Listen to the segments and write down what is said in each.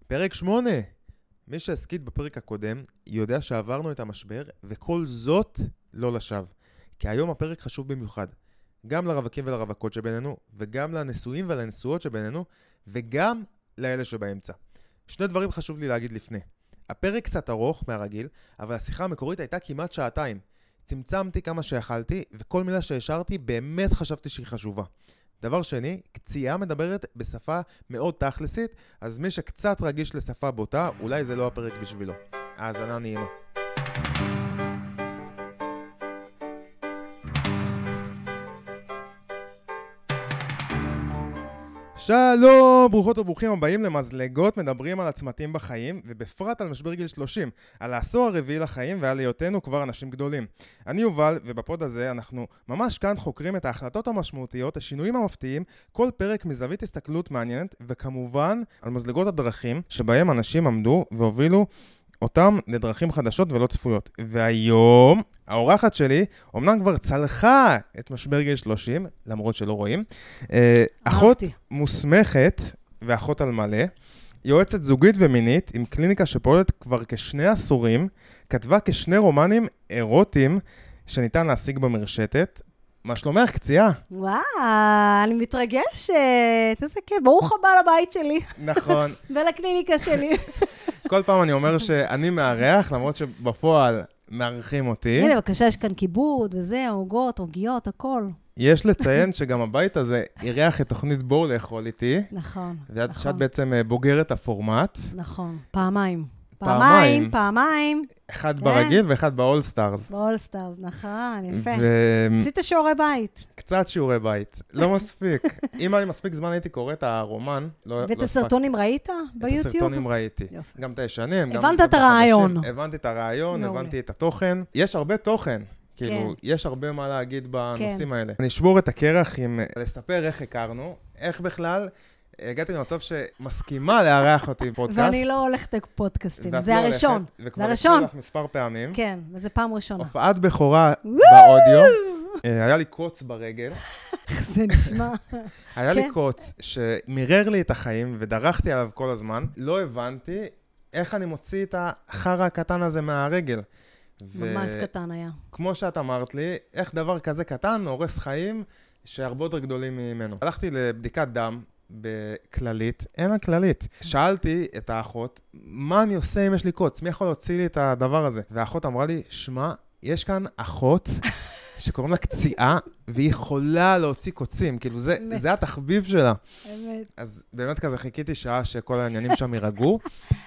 פרק 8. מי שהסכית בפרק הקודם יודע שעברנו את המשבר, וכל זאת לא לשווא. כי היום הפרק חשוב במיוחד. גם לרווקים ולרווקות שבינינו, וגם לנשואים ולנשואות שבינינו, וגם לאלה שבאמצע. שני דברים חשוב לי להגיד לפני. הפרק קצת ארוך מהרגיל, אבל השיחה המקורית הייתה כמעט שעתיים. צמצמתי כמה שיכלתי, וכל מילה שהשארתי באמת חשבתי שהיא חשובה. דבר שני, קציעה מדברת בשפה מאוד תכלסית, אז מי שקצת רגיש לשפה בוטה, אולי זה לא הפרק בשבילו. האזנה נעימה. שלום, ברוכות וברוכים הבאים למזלגות, מדברים על הצמתים בחיים, ובפרט על משבר גיל 30, על העשור הרביעי לחיים ועל היותנו כבר אנשים גדולים. אני יובל, ובפוד הזה אנחנו ממש כאן חוקרים את ההחלטות המשמעותיות, השינויים המפתיעים, כל פרק מזווית הסתכלות מעניינת, וכמובן על מזלגות הדרכים שבהם אנשים עמדו והובילו אותם לדרכים חדשות ולא צפויות. והיום, האורחת שלי, אומנם כבר צלחה את משבר גיל 30, למרות שלא רואים, אחות מוסמכת ואחות על מלא, יועצת זוגית ומינית עם קליניקה שפועלת כבר כ2 עשורים, כתבה כ2 רומנים אירוטיים שניתן להשיג במרשתת. מה שלומך, קציעה? וואו, אני מתרגשת. איזה כיף, ברוך הבא לבית שלי. נכון. ולקליניקה שלי. כל פעם אני אומר שאני מארח, למרות שבפועל מארחים אותי. הנה, בבקשה, יש כאן כיבוד וזה, עוגות, עוגיות, הכל. יש לציין שגם הבית הזה אירח את תוכנית בואו לאכול איתי. נכון. שאת בעצם בוגרת הפורמט. נכון, פעמיים. פעמיים. אחד ברגיל ואחד באול-סטארס. באול-סטארס, נכון, יפה. עשית שיעורי בית. קצת שיעורי בית, לא מספיק. אם אני מספיק זמן הייתי קורא את הרומן, ואת הסרטונים ראית ביוטיוב? את הסרטונים ראיתי. גם את הישנים. הבנת את הרעיון. הבנתי את הרעיון, הבנתי את התוכן. יש הרבה תוכן. כאילו, יש הרבה מה להגיד בנושאים האלה. אני אשבור את הקרח עם לספר איך הכרנו, איך בכלל הגעתי למצב שמסכימה לארח אותי בפודקאסט. ואני לא הולכת לפודקאסטים, זה הראשון. וכבר הקראתי לך מספר פעמים. כן, וזה פעם ראשונה. הופעת בכורה באודיו. היה לי קוץ ברגל. זה נשמע. היה לי קוץ שמירר לי את החיים ודרכתי עליו כל הזמן. לא הבנתי איך אני מוציא את החרא הקטן הזה מהרגל. ממש קטן היה. כמו שאת אמרת לי, איך דבר כזה קטן הורס חיים שהרבה יותר גדולים ממנו. הלכתי לבדיקת דם בכללית, אין לה כללית. שאלתי את האחות, מה אני עושה אם יש לי קוץ? מי יכול להוציא לי את הדבר הזה? והאחות אמרה לי, שמע, יש כאן אחות שקוראים לה קציעה, והיא יכולה להוציא קוצים, כאילו זה התחביב שלה. אמת. אז באמת כזה חיכיתי שעה שכל העניינים שם יירגעו,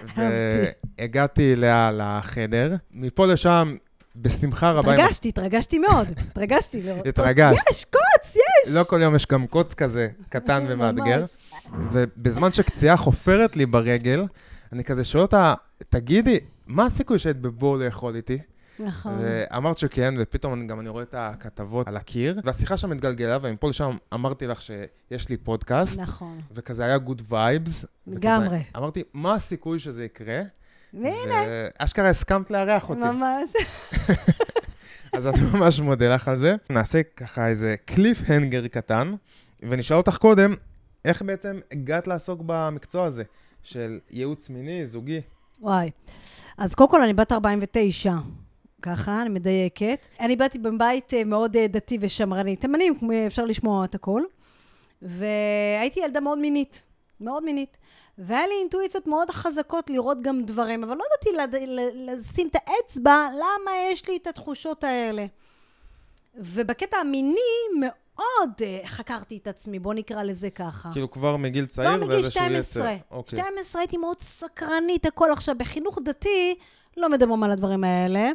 והגעתי אליה לחדר. מפה לשם, בשמחה רבה. התרגשתי מאוד. התרגשת. יש, קוץ, יש! לא כל יום יש גם קוץ כזה, קטן ומאתגר. ובזמן שקציעה חופרת לי ברגל, אני כזה שואל אותה, תגידי, מה הסיכוי שהיית בבואו לאכול איתי? נכון. ואמרת שכן, ופתאום גם אני רואה את הכתבות על הקיר, והשיחה שם מתגלגלה, ומפה לשם אמרתי לך שיש לי פודקאסט. נכון. וכזה היה good vibes. לגמרי. אמרתי, מה הסיכוי שזה יקרה? והנה. אשכרה הסכמת לארח אותי. ממש. אז אני ממש מודה לך על זה. נעשה ככה איזה קליף הנגר קטן, ונשאל אותך קודם, איך בעצם הגעת לעסוק במקצוע הזה, של ייעוץ מיני, זוגי? וואי. אז קודם כל אני בת 49. ככה, אני מדייקת. אני באתי בבית מאוד דתי ושמרני. תימנים, אפשר לשמוע את הכל. והייתי ילדה מאוד מינית. מאוד מינית. והיה לי אינטואיציות מאוד חזקות לראות גם דברים, אבל לא ידעתי לשים את האצבע, למה יש לי את התחושות האלה. ובקטע המיני מאוד חקרתי את עצמי, בוא נקרא לזה ככה. כאילו כבר מגיל צעיר זה איזשהו יצר. כבר מגיל 12. 12 הייתי מאוד סקרנית, הכל עכשיו בחינוך דתי, לא מדברים על הדברים האלה.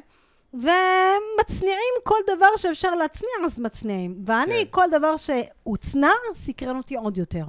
ומצניעים כל דבר שאפשר להצניע, אז מצניעים. ואני, כל דבר שהוצנע, סקרן אותי עוד יותר.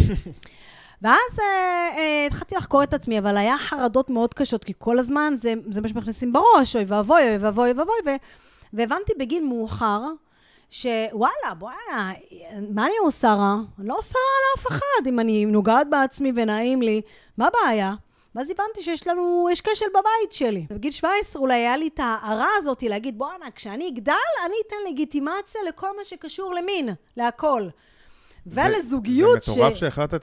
ואז התחלתי לחקור את עצמי, אבל היה חרדות מאוד קשות, כי כל הזמן זה מה שמכניסים בראש, אוי ואבוי, והבנתי בגיל מאוחר, שוואלה, מה אני עושה רע? אני לא עושה רע לאף אחד, אם אני נוגעת בעצמי ונעים לי, מה הבעיה? ואז הבנתי יש כשל בבית שלי. בגיל 17 אולי היה לי את ההערה הזאת להגיד, כשאני אגדל, אני אתן לגיטימציה לכל מה שקשור למין, להכל. ולזוגיות זה מטורף שהחלטת את זה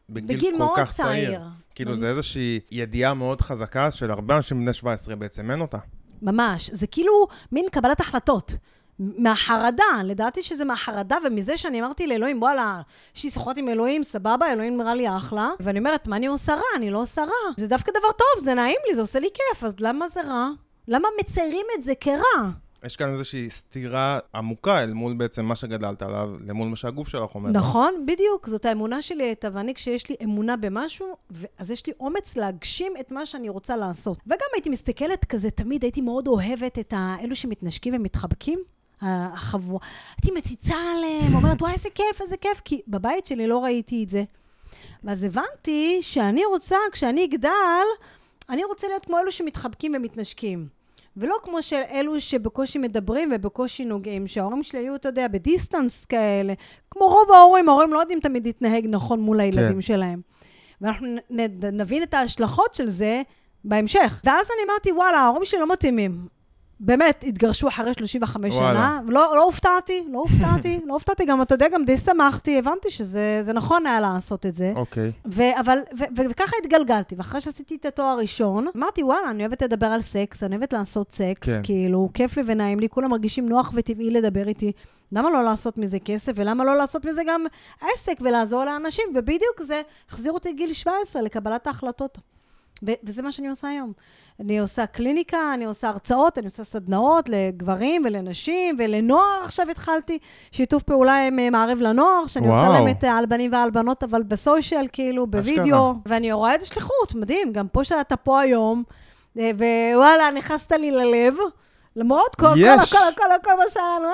בגיל כל כך צעיר. כאילו זה איזושהי ידיעה מאוד חזקה של הרבה אנשים בני 17 בעצם, אין אותה. ממש, זה כאילו מין קבלת החלטות. מהחרדה, לדעתי שזה מהחרדה, ומזה שאני אמרתי לאלוהים, וואלה, יש לי שיחות עם אלוהים, סבבה, אלוהים נראה לי אחלה, ואני אומרת, מה אני עושה רע? אני לא עושה רע. זה דווקא דבר טוב, זה נעים לי, זה עושה לי כיף, אז למה זה רע? למה מציירים את זה כרע? יש כאן איזושהי סתירה עמוקה אל מול בעצם מה שגדלת עליו, למול מה שהגוף שלך אומר. נכון, בדיוק, זאת האמונה שלי הייתה, ואני כשיש לי אמונה במשהו, אז יש לי אומץ להגשים את מה שאני רוצה לעשות. וגם הייתי מסתכלת כזה, תמיד הייתי מאוד אוהבת את אלו שמתנשקים ומתחבקים. החבורה. הייתי מציצה עליהם, אומרת, וואי, איזה כיף, איזה כיף, כי בבית שלי לא ראיתי את זה. ואז הבנתי שאני רוצה, כשאני אגדל, אני רוצה להיות כמו אלו שמתחבקים ומתנשקים. ולא כמו אלו שבקושי מדברים ובקושי נוגעים, שההורים שלי היו, אתה יודע, בדיסטנס כאלה, כמו רוב ההורים לא יודעים תמיד להתנהג נכון מול הילדים שלהם. ואנחנו נבין את ההשלכות של זה בהמשך. ואז אני אמרתי, וואלה, ההורים שלי לא מתאימים. באמת, התגרשו אחרי 35 שנה, לא הופתעתי, גם, אתה יודע, גם די שמחתי, הבנתי שזה נכון היה לעשות את זה. אוקיי. וככה התגלגלתי, ואחרי שעשיתי את התואר הראשון, אמרתי, וואלה, אני אוהבת לדבר על סקס, אני אוהבת לעשות סקס, כאילו, כיף לי ונעים לי, כולם מרגישים נוח וטבעי לדבר איתי, למה לא לעשות מזה כסף, ולמה לא לעשות מזה גם עסק ולעזור לאנשים, ובדיוק זה החזיר אותי גיל 17 לקבלת ההחלטות. וזה מה שאני עושה היום. אני עושה קליניקה, אני עושה הרצאות, אני עושה סדנאות לגברים ולנשים ולנוער. עכשיו התחלתי שיתוף פעולה עם מערב לנוער, שאני עושה להם את האלבנים והאלבנות, אבל בסושיאל, כאילו, בווידאו. ואני רואה איזה שליחות, מדהים. גם פה שאתה פה היום, ווואלה, נכנסת לי ללב, למרות כל מה שלנו,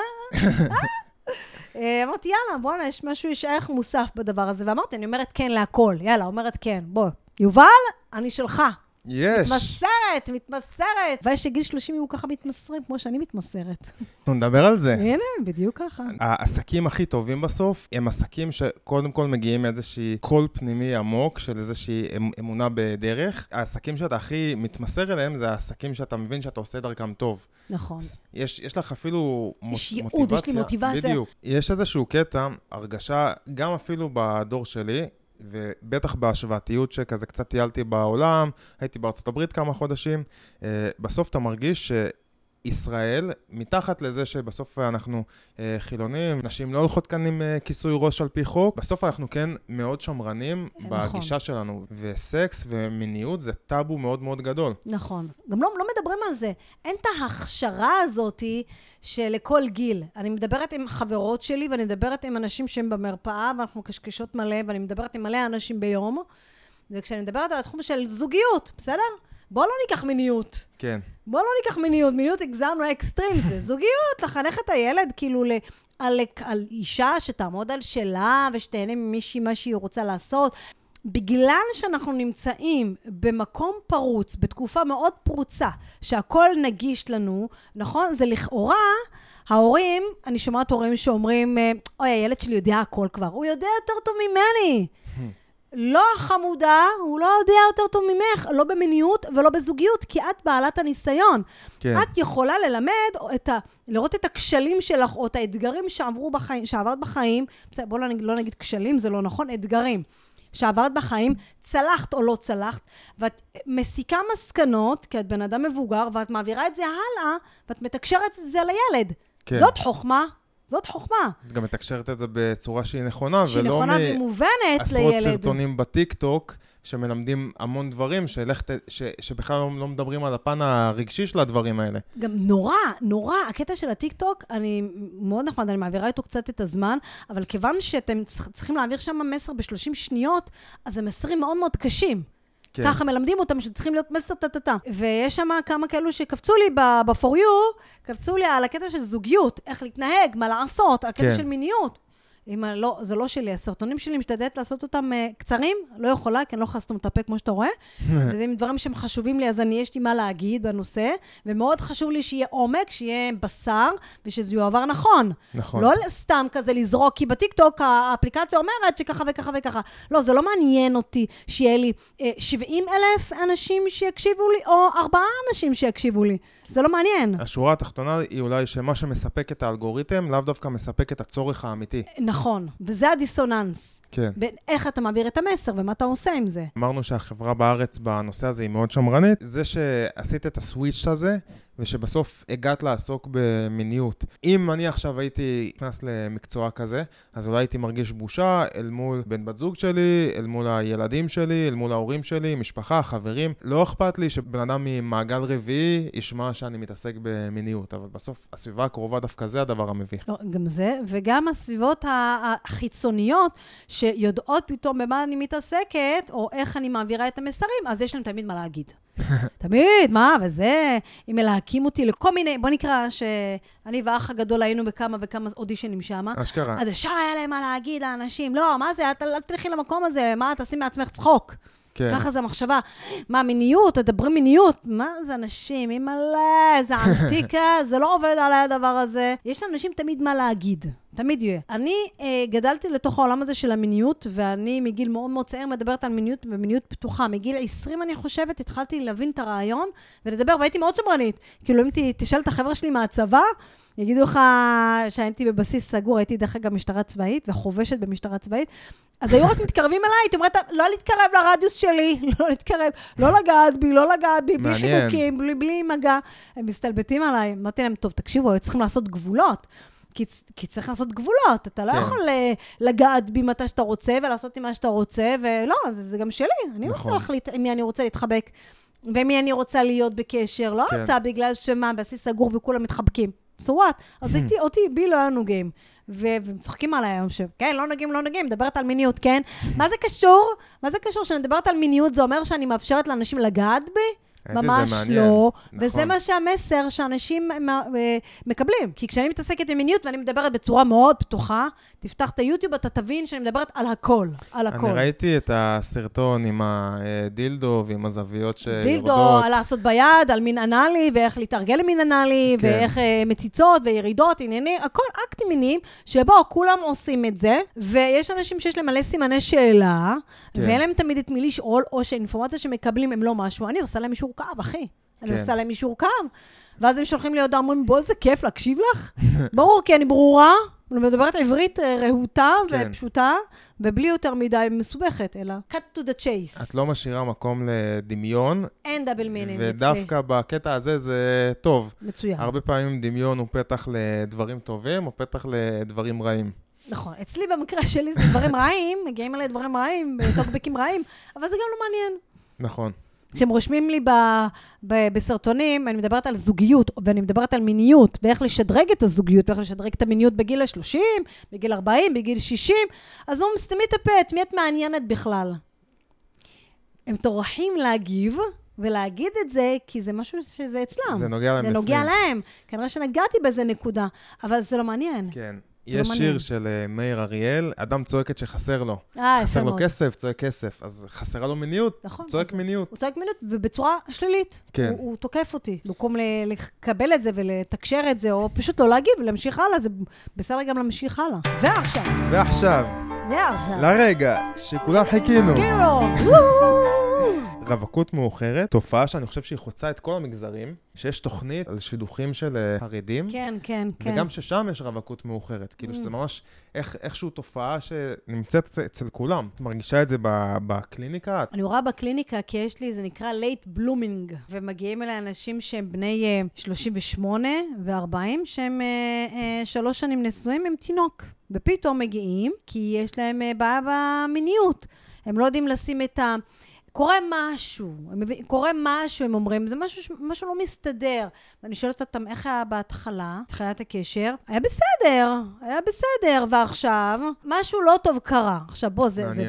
אמרתי, יאללה, בוא'נה, יש משהו, יש ערך מוסף בדבר הזה. ואמרתי, אני אומרת כן להכל. יאללה, אומרת כן. בוא, יובל, אני שלך. יש. מתמסרת. ויש שגיל 30 הוא ככה מתמסרים, כמו שאני מתמסרת. אנחנו נדבר על זה. הנה, בדיוק ככה. העסקים הכי טובים בסוף, הם עסקים שקודם כל מגיעים מאיזושהי קול פנימי עמוק, של איזושהי אמונה בדרך. העסקים שאתה הכי מתמסר אליהם, זה העסקים שאתה מבין שאתה עושה דרכם טוב. נכון. יש לך אפילו מוטיבציה. יש ייעוד, יש לי מוטיבציה. בדיוק. יש איזשהו קטע, הרגשה, גם אפילו בדור שלי, ובטח בהשוואתיות שכזה קצת טיילתי בעולם, הייתי בארצות הברית כמה חודשים, בסוף אתה מרגיש שישראל, מתחת לזה שבסוף אנחנו חילונים, נשים לא הולכות כאן עם כיסוי ראש על פי חוק, בסוף אנחנו כן מאוד שמרנים בגישה שלנו, וסקס ומיניות זה טאבו מאוד מאוד גדול. נכון. גם לא מדברים על זה. אין את ההכשרה הזאת שלכל גיל. אני מדברת עם חברות שלי, ואני מדברת עם אנשים שהם במרפאה, ואנחנו קשקשות מלא, ואני מדברת עם מלא אנשים ביום, וכשאני מדברת על התחום של זוגיות, בסדר? בוא לא ניקח מיניות. כן. בוא לא ניקח מיניות. מיניות הגזמנו אקסטרים, זה זוגיות, לחנך את הילד כאילו על אישה שתעמוד על שלה, ושתהנה ממישהי מה שהיא רוצה לעשות. בגלל שאנחנו נמצאים במקום פרוץ, בתקופה מאוד פרוצה, שהכל נגיש לנו, נכון? זה לכאורה, ההורים, אני שומעת הורים שאומרים, אוי, הילד שלי יודע הכל כבר, הוא יודע יותר טוב ממני. לא חמודה, הוא לא יודע יותר טוב ממך, לא במיניות ולא בזוגיות, כי את בעלת הניסיון. כן. את יכולה ללמד, לראות את הכשלים שלך, או את האתגרים שעברת בחיים, בוא לא נגיד כשלים, זה לא נכון, אתגרים. שעברת בחיים, צלחת או לא צלחת, ואת מסיקה מסקנות, כי את בן אדם מבוגר, ואת מעבירה את זה הלאה, ואת מתקשרת את זה לילד. כן. זאת חוכמה. זאת חוכמה. את גם מתקשרת את זה בצורה שהיא נכונה, שהיא נכונה ומובנת לילד. עשרות סרטונים בטיק-טוק, שמלמדים המון דברים, שבכלל לא מדברים על הפן הרגשי של הדברים האלה. גם נורא, הקטע של הטיק-טוק, אני מאוד נחמד, אני מעבירה איתו קצת את הזמן, אבל כיוון שאתם צריכים להעביר שם מסר ב-30 שניות, אז הם מסרים מאוד מאוד קשים. כן. ככה מלמדים אותם שצריכים להיות מסר טטטה. ויש שם כמה כאלו שקפצו לי ב-for you, קפצו לי על הקטע של זוגיות, איך להתנהג, מה לעשות, על הקטע כן. של מיניות. לא, זה לא שלי, הסרטונים שלי משתדלת לעשות אותם קצרים, לא יכולה, כי אני לא יכולה לסתום את הפה כמו שאתה רואה, וזה דברים שהם חשובים לי, אז יש לי מה להגיד בנושא, ומאוד חשוב לי שיהיה עומק, שיהיה בשר, ושזה יועבר נכון. נכון. לא סתם כזה לזרוק, כי בטיקטוק האפליקציה אומרת שככה וככה וככה. לא, זה לא מעניין אותי שיהיה לי 70,000 אנשים שיקשיבו לי, או 4 אנשים שיקשיבו לי. זה לא מעניין. השורה התחתונה היא אולי שמה שמספק את האלגוריתם, לאו דווקא מספק את הצורך האמיתי. נכון, וזה הדיסוננס. כן. בין איך אתה מעביר את המסר ומה אתה עושה עם זה. אמרנו שהחברה בארץ בנושא הזה היא מאוד שמרנית. זה שעשית את הסוויץ' הזה, ושבסוף הגעת לעסוק במיניות. אם אני עכשיו הייתי נכנס למקצוע כזה, אז אולי הייתי מרגיש בושה אל מול בן בת זוג שלי, אל מול הילדים שלי, אל מול ההורים שלי, משפחה, חברים. לא אכפת לי שבן אדם ממעגל רביעי ישמע שאני מתעסק במיניות, אבל בסוף הסביבה הקרובה דווקא זה הדבר המביך. לא, גם זה, וגם הסביבות החיצוניות שיודעות פתאום במה אני מתעסקת, או איך אני מעבירה את המסרים, אז יש להם תמיד מה להגיד. תמיד, מה, וזה, אם מלהקים אותי לכל מיני, בוא נקרא שאני ואח הגדול היינו בכמה וכמה אודישנים שם. אשכרה. אז ישר היה להם מה להגיד לאנשים, לא, מה זה, אל תלכי למקום הזה, מה, תעשי מעצמך צחוק. כן. ככה זה המחשבה. מה, מיניות, תדברים מיניות. מה זה אנשים, מלא, זה אנטיקה, זה לא עובד עליי הדבר הזה. יש לאנשים תמיד מה להגיד. תמיד יהיה. אני גדלתי לתוך העולם הזה של המיניות, ואני מגיל מאוד מאוד צעיר מדברת על מיניות ומיניות פתוחה. מגיל 20 אני חושבת, התחלתי להבין את הרעיון ולדבר, והייתי מאוד שמרנית. כאילו אם תשאל את החבר'ה שלי מהצבא, יגידו לך שהייתי בבסיס סגור, הייתי דרך אגב משטרה צבאית וחובשת במשטרה צבאית, אז היו רק מתקרבים אליי, הייתי אומרת, לא להתקרב לרדיוס שלי, לא להתקרב, לא לגעת בי, בלי חיבוקים, בלי מגע. הם מסתלבטים עליי, אמרתי להם, טוב, תקשיבו, צריכים לעשות גבולות. כי צריך לעשות גבולות, אתה לא יכול לגעת בי מתי שאתה רוצה, ולעשות עם מה שאתה רוצה, ולא, זה גם שלי, אני רוצה להחליט עם מי אני רוצה להתחבק, ומי אני רוצה להיות בקשר, לא אתה בגלל שמה, בסיס סגור וכולם מתחבקים. So what? אז אותי, בי לא היה נוגעים. ומצוחקים עליי היום כן, לא נוגעים, מדברת על מיניות, כן? מה זה קשור? שאני מדברת על מיניות, זה אומר שאני מאפשרת לאנשים לגעת בי? ממש לא, וזה מה שהמסר שאנשים מקבלים. כי כשאני מתעסקת עם מיניות ואני מדברת בצורה מאוד פתוחה, תפתח את היוטיוב, אתה תבין שאני מדברת על הכל, על הכל. אני ראיתי את הסרטון עם הדילדו ועם הזוויות שיורדות. דילדו, לעשות ביד, על מין אנלי, ואיך להתארגל למין אנלי, ואיך מציצות וירידות, עניינים, הכל אקטים מיניים, שבו כולם עושים את זה, ויש אנשים שיש להם מלא סימני שאלה, ואין להם תמיד את מי לשאול, או שהאינפורמציה שמקבלים הם לא משהו, אני עושה להם מישהו קו, אחי. אני עושה להם מישהו קו. ואז הם שולחים לי עוד אומרים, בוא, זה כיף להקשיב לך. ברור, כי אני ברורה, אני מדברת עברית רהוטה ופשוטה, ובלי יותר מדי מסובכת, אלא cut to the chase. את לא משאירה מקום לדמיון. אין דאבל מינינג. ודווקא בקטע הזה זה טוב. מצוין. הרבה פעמים דמיון הוא פתח לדברים טובים, או פתח לדברים רעים. נכון. אצלי במקרה שלי זה דברים רעים, מגיעים אליי דברים רעים, טוקבקים רעים, אבל זה גם לא מעניין. נכון. כשהם רושמים לי בסרטונים, אני מדברת על זוגיות, ואני מדברת על מיניות, ואיך לשדרג את הזוגיות, ואיך לשדרג את המיניות בגיל 30, בגיל 40, בגיל 60, אז הוא מסתמי את הפה, את מי את מעניינת בכלל? הם טורחים להגיב, ולהגיד את זה, כי זה משהו שזה אצלם. זה נוגע להם. זה נוגע להם. כנראה שנגעתי בזה נקודה, אבל זה לא מעניין. כן. יש שיר של מאיר אריאל, אדם צועקת שחסר לו. חסר לו מאוד. כסף, צועק כסף. אז חסרה לו מיניות, נכון, צועק מיניות. הוא צועק מיניות, ובצורה שלילית. כן. הוא תוקף אותי. במקום לקבל את זה ולתקשר את זה, או פשוט לא להגיב ולהמשיך הלאה, זה בסדר גם להמשיך הלאה. ועכשיו. לרגע שכולם חיכינו. רווקות מאוחרת, תופעה שאני חושב שהיא חוצה את כל המגזרים, שיש תוכנית על שידוכים של חרדים. כן. וגם ששם יש רווקות מאוחרת. כאילו שזה ממש איכשהו תופעה שנמצאת אצל כולם. את מרגישה את זה בקליניקה? אני רואה בקליניקה כי יש לי, זה נקרא late blooming, ומגיעים אליי אנשים שהם בני 38 ו-40, שהם 3 שנים נשואים עם תינוק. ופתאום מגיעים, כי יש להם בעיה במיניות. הם לא יודעים לשים את קורה משהו, הם אומרים, זה משהו לא מסתדר. ואני שואלת אותם, איך היה בהתחלה, תחילת הקשר? היה בסדר, ועכשיו, משהו לא טוב קרה. עכשיו בוא, זה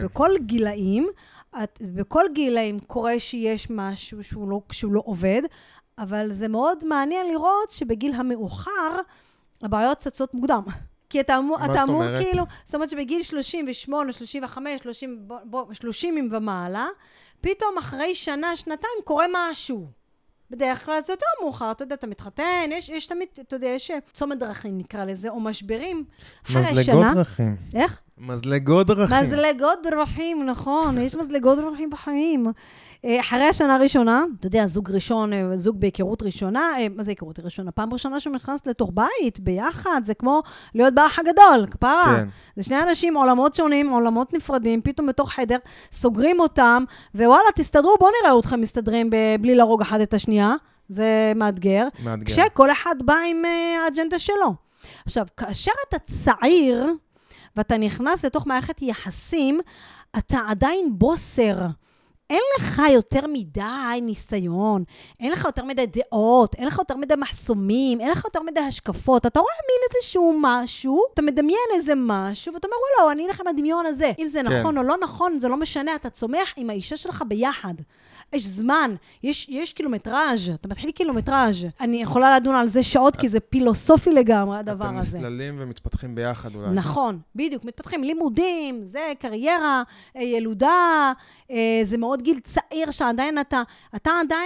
בכל גילאים קורה שיש משהו שהוא לא עובד, אבל זה מאוד מעניין לראות שבגיל המאוחר, הבעיות צצות מוקדם. כי אתה אמור כאילו, זאת אומרת שבגיל 38, 35, 30 ומעלה, פתאום אחרי שנה, שנתיים קורה משהו. בדרך כלל זה יותר מאוחר, אתה יודע, אתה מתחתן, יש תמיד, אתה יודע, יש צומת דרכים נקרא לזה, או משברים. מזלגות דרכים. איך? מזלגות דרכים. מזלגות דרכים, נכון, יש מזלגות דרכים בחיים. אחרי השנה הראשונה, אתה יודע, זוג בהיכרות ראשונה, מה זה היכרות ראשונה? פעם ראשונה שנכנס לתוך בית, ביחד, זה כמו להיות באח הגדול, כפרה. כן. זה שני אנשים, עולמות שונים, עולמות נפרדים, פתאום בתוך חדר, סוגרים אותם, ווואלה, תסתדרו, בואו נראה אתכם מסתדרים בלי להרוג אחד את השנייה. זה מאתגר. כשכל אחד בא עם האג'נדה שלו. עכשיו, כאשר אתה צעיר, ואתה נכנס לתוך מערכת יחסים, אתה עדיין בוסר. אין לך יותר מדי ניסיון, אין לך יותר מדי דעות, אין לך יותר מדי מחסומים, אין לך יותר מדי השקפות. אתה רואה מין איזשהו משהו, אתה מדמיין איזה משהו, ואתה אומר, וואלה, אני אלך עם הדמיון הזה. אם זה נכון או לא נכון, זה לא משנה, אתה צומח עם האישה שלך ביחד. יש זמן, יש קילומטראז', אתה מתחיל קילומטראז'. אני יכולה לדון על זה שעות, כי זה פילוסופי לגמרי, הדבר הזה. אתם מסללים ומתפתחים ביחד אולי. נכון, בדיוק, מתפתחים לימודים, זה קריירה, ילודה, זה מאוד גיל צעיר שעדיין אתה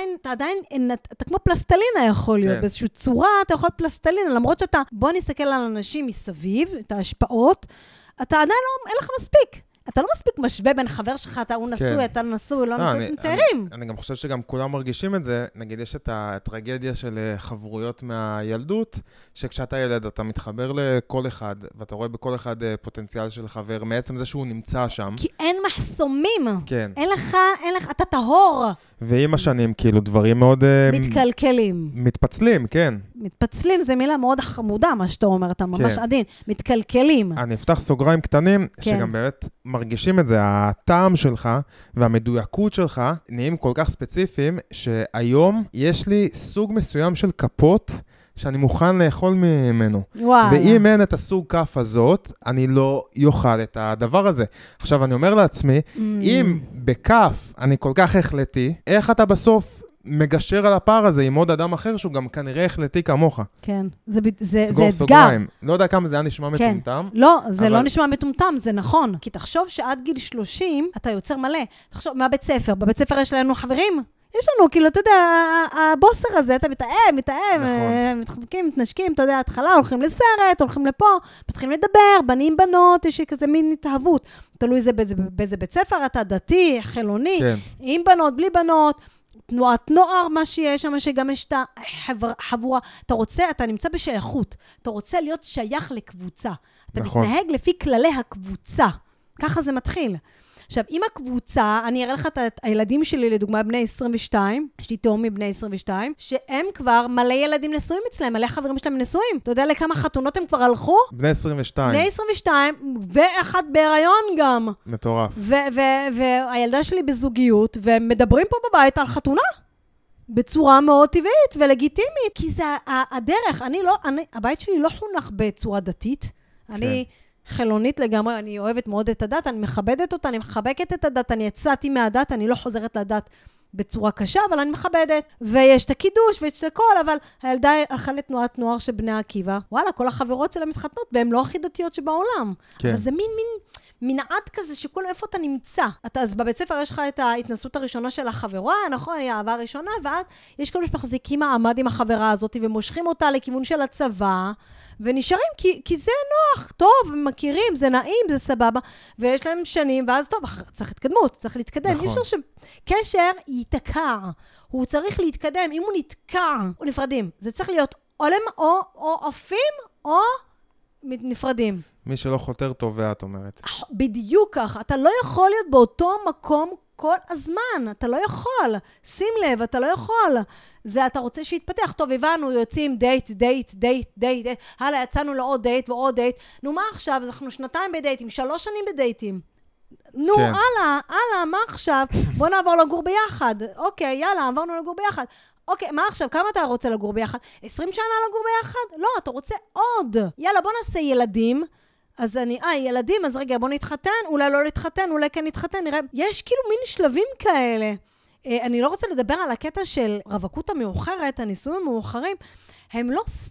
כמו פלסטלינה יכול להיות, באיזושהי צורה אתה יכול פלסטלינה, למרות שאתה, בוא נסתכל על אנשים מסביב, את ההשפעות, אתה עדיין לא, אין לך מספיק. אתה לא מספיק משווה בין חבר שלך, הוא נשוי, אתה נשוי, לא נשוי, אתם צעירים. אני גם חושב שגם כולם מרגישים את זה, נגיד יש את הטרגדיה של חברויות מהילדות, שכשאתה ילד אתה מתחבר לכל אחד, ואתה רואה בכל אחד פוטנציאל של חבר, מעצם זה שהוא נמצא שם. כי אין מחסומים. כן. אין לך, אתה טהור. ועם השנים, כאילו, דברים מאוד... מתקלקלים. מתפצלים, כן. מתפצלים, זה מילה מאוד חמודה, מה שאתה אומר, אתה ממש עדין. מתקלקלים. אני אפתח סוגריים קטנים, שגם באמת מרגישים את זה, הטעם שלך והמדויקות שלך נהיים כל כך ספציפיים, שהיום יש לי סוג מסוים של כפות, שאני מוכן לאכול ממנו. וואלה. ואם אין את הסוג כף הזאת, אני לא יאכל את הדבר הזה. עכשיו, אני אומר לעצמי, אם בכף אני כל כך החלטי, איך אתה בסוף מגשר על הפער הזה עם עוד אדם אחר, שהוא גם כנראה החלטי כמוך? כן, זה אתגר. סגור סוגריים. לא יודע כמה זה היה נשמע מטומטם. לא, זה לא נשמע מטומטם, זה נכון. כי תחשוב שעד גיל 30, אתה יוצר מלא. תחשוב, מהבית ספר. בבית ספר יש לנו חברים? יש לנו, כאילו, אתה יודע, הבוסר הזה, אתה מתאם, מתחבקים, מתנשקים, אתה יודע, התחלה, הולכים לסרט, הולכים לפה, מתחילים לדבר, בנים, בנות, יש כזה מין התאהבות. תלוי באיזה בית ספר, אתה דתי, חילוני, עם בנות, בלי בנות, תנועת נוער, מה שיש שם, שגם יש את החבורה. אתה נמצא בשייכות, אתה רוצה להיות שייך לקבוצה. אתה מתנהג לפי כללי הקבוצה. ככה זה מתחיל. עכשיו, עם הקבוצה, אני אראה לך את הילדים שלי, לדוגמה, בני 22, יש לי תאומים בני 22, שהם כבר מלא ילדים נשואים אצלהם, מלא חברים שלהם נשואים. אתה יודע לכמה חתונות הם כבר הלכו? בני 22. בני 22, ואחת בהיריון גם. מטורף. והילדה שלי בזוגיות, והם מדברים פה בבית על חתונה. בצורה מאוד טבעית ולגיטימית, כי זה הדרך. הבית שלי לא חונך בצורה דתית. אני... חילונית לגמרי, אני אוהבת מאוד את הדת, אני מכבדת אותה, אני מחבקת את הדת, אני יצאתי מהדת, אני לא חוזרת לדת בצורה קשה, אבל אני מכבדת. ויש את הקידוש ויש את הכל, אבל הילדה הלכה לתנועת נוער של בני עקיבא. וואלה, כל החברות שלה מתחתנות, והן לא הכי דתיות שבעולם. כן. אבל זה מנעד כזה שכולם איפה אתה נמצא. אז בבית ספר יש לך את ההתנסות הראשונה של החברה, נכון? היא האהבה הראשונה, ואז יש כאלה שמחזיקים מעמד עם החברה הזאת, ומושכים אותה לכיוון של הצבא, ונשארים, כי זה נוח, טוב, מכירים, זה נעים, זה סבבה, ויש להם שנים, ואז טוב, צריך התקדמות, צריך להתקדם. נכון. אי אפשר שקשר ייתקע, הוא צריך להתקדם, אם הוא נתקע, הוא נפרדים. זה צריך להיות או עופים, או נפרדים. מי שלא חותר טובע, את אומרת. בדיוק כך, אתה לא יכול להיות באותו מקום כל הזמן, אתה לא יכול. שים לב, אתה לא יכול. זה אתה רוצה שיתפתח. טוב, הבנו, יוצאים דייט. הלאה, יצאנו לעוד דייט ועוד דייט. נו, מה עכשיו? אנחנו 2 בדייטים, 3 שנים בדייטים. נו, כן. הלאה, מה עכשיו? בוא נעבור לגור ביחד. אוקיי, יאללה, עברנו לגור ביחד. אוקיי, מה עכשיו? כמה אתה רוצה לגור ביחד? 20 שנה לגור ביחד? לא, אתה רוצה עוד. יאללה, בוא נעשה ילדים. אז ילדים, אז רגע, בוא נתחתן, אולי לא נתחתן, אולי כן נתחתן, נראה. יש כאילו מין שלבים כאלה. אני לא רוצה לדבר על הקטע של רווקות המאוחרת, הנישואים המאוחרים, הם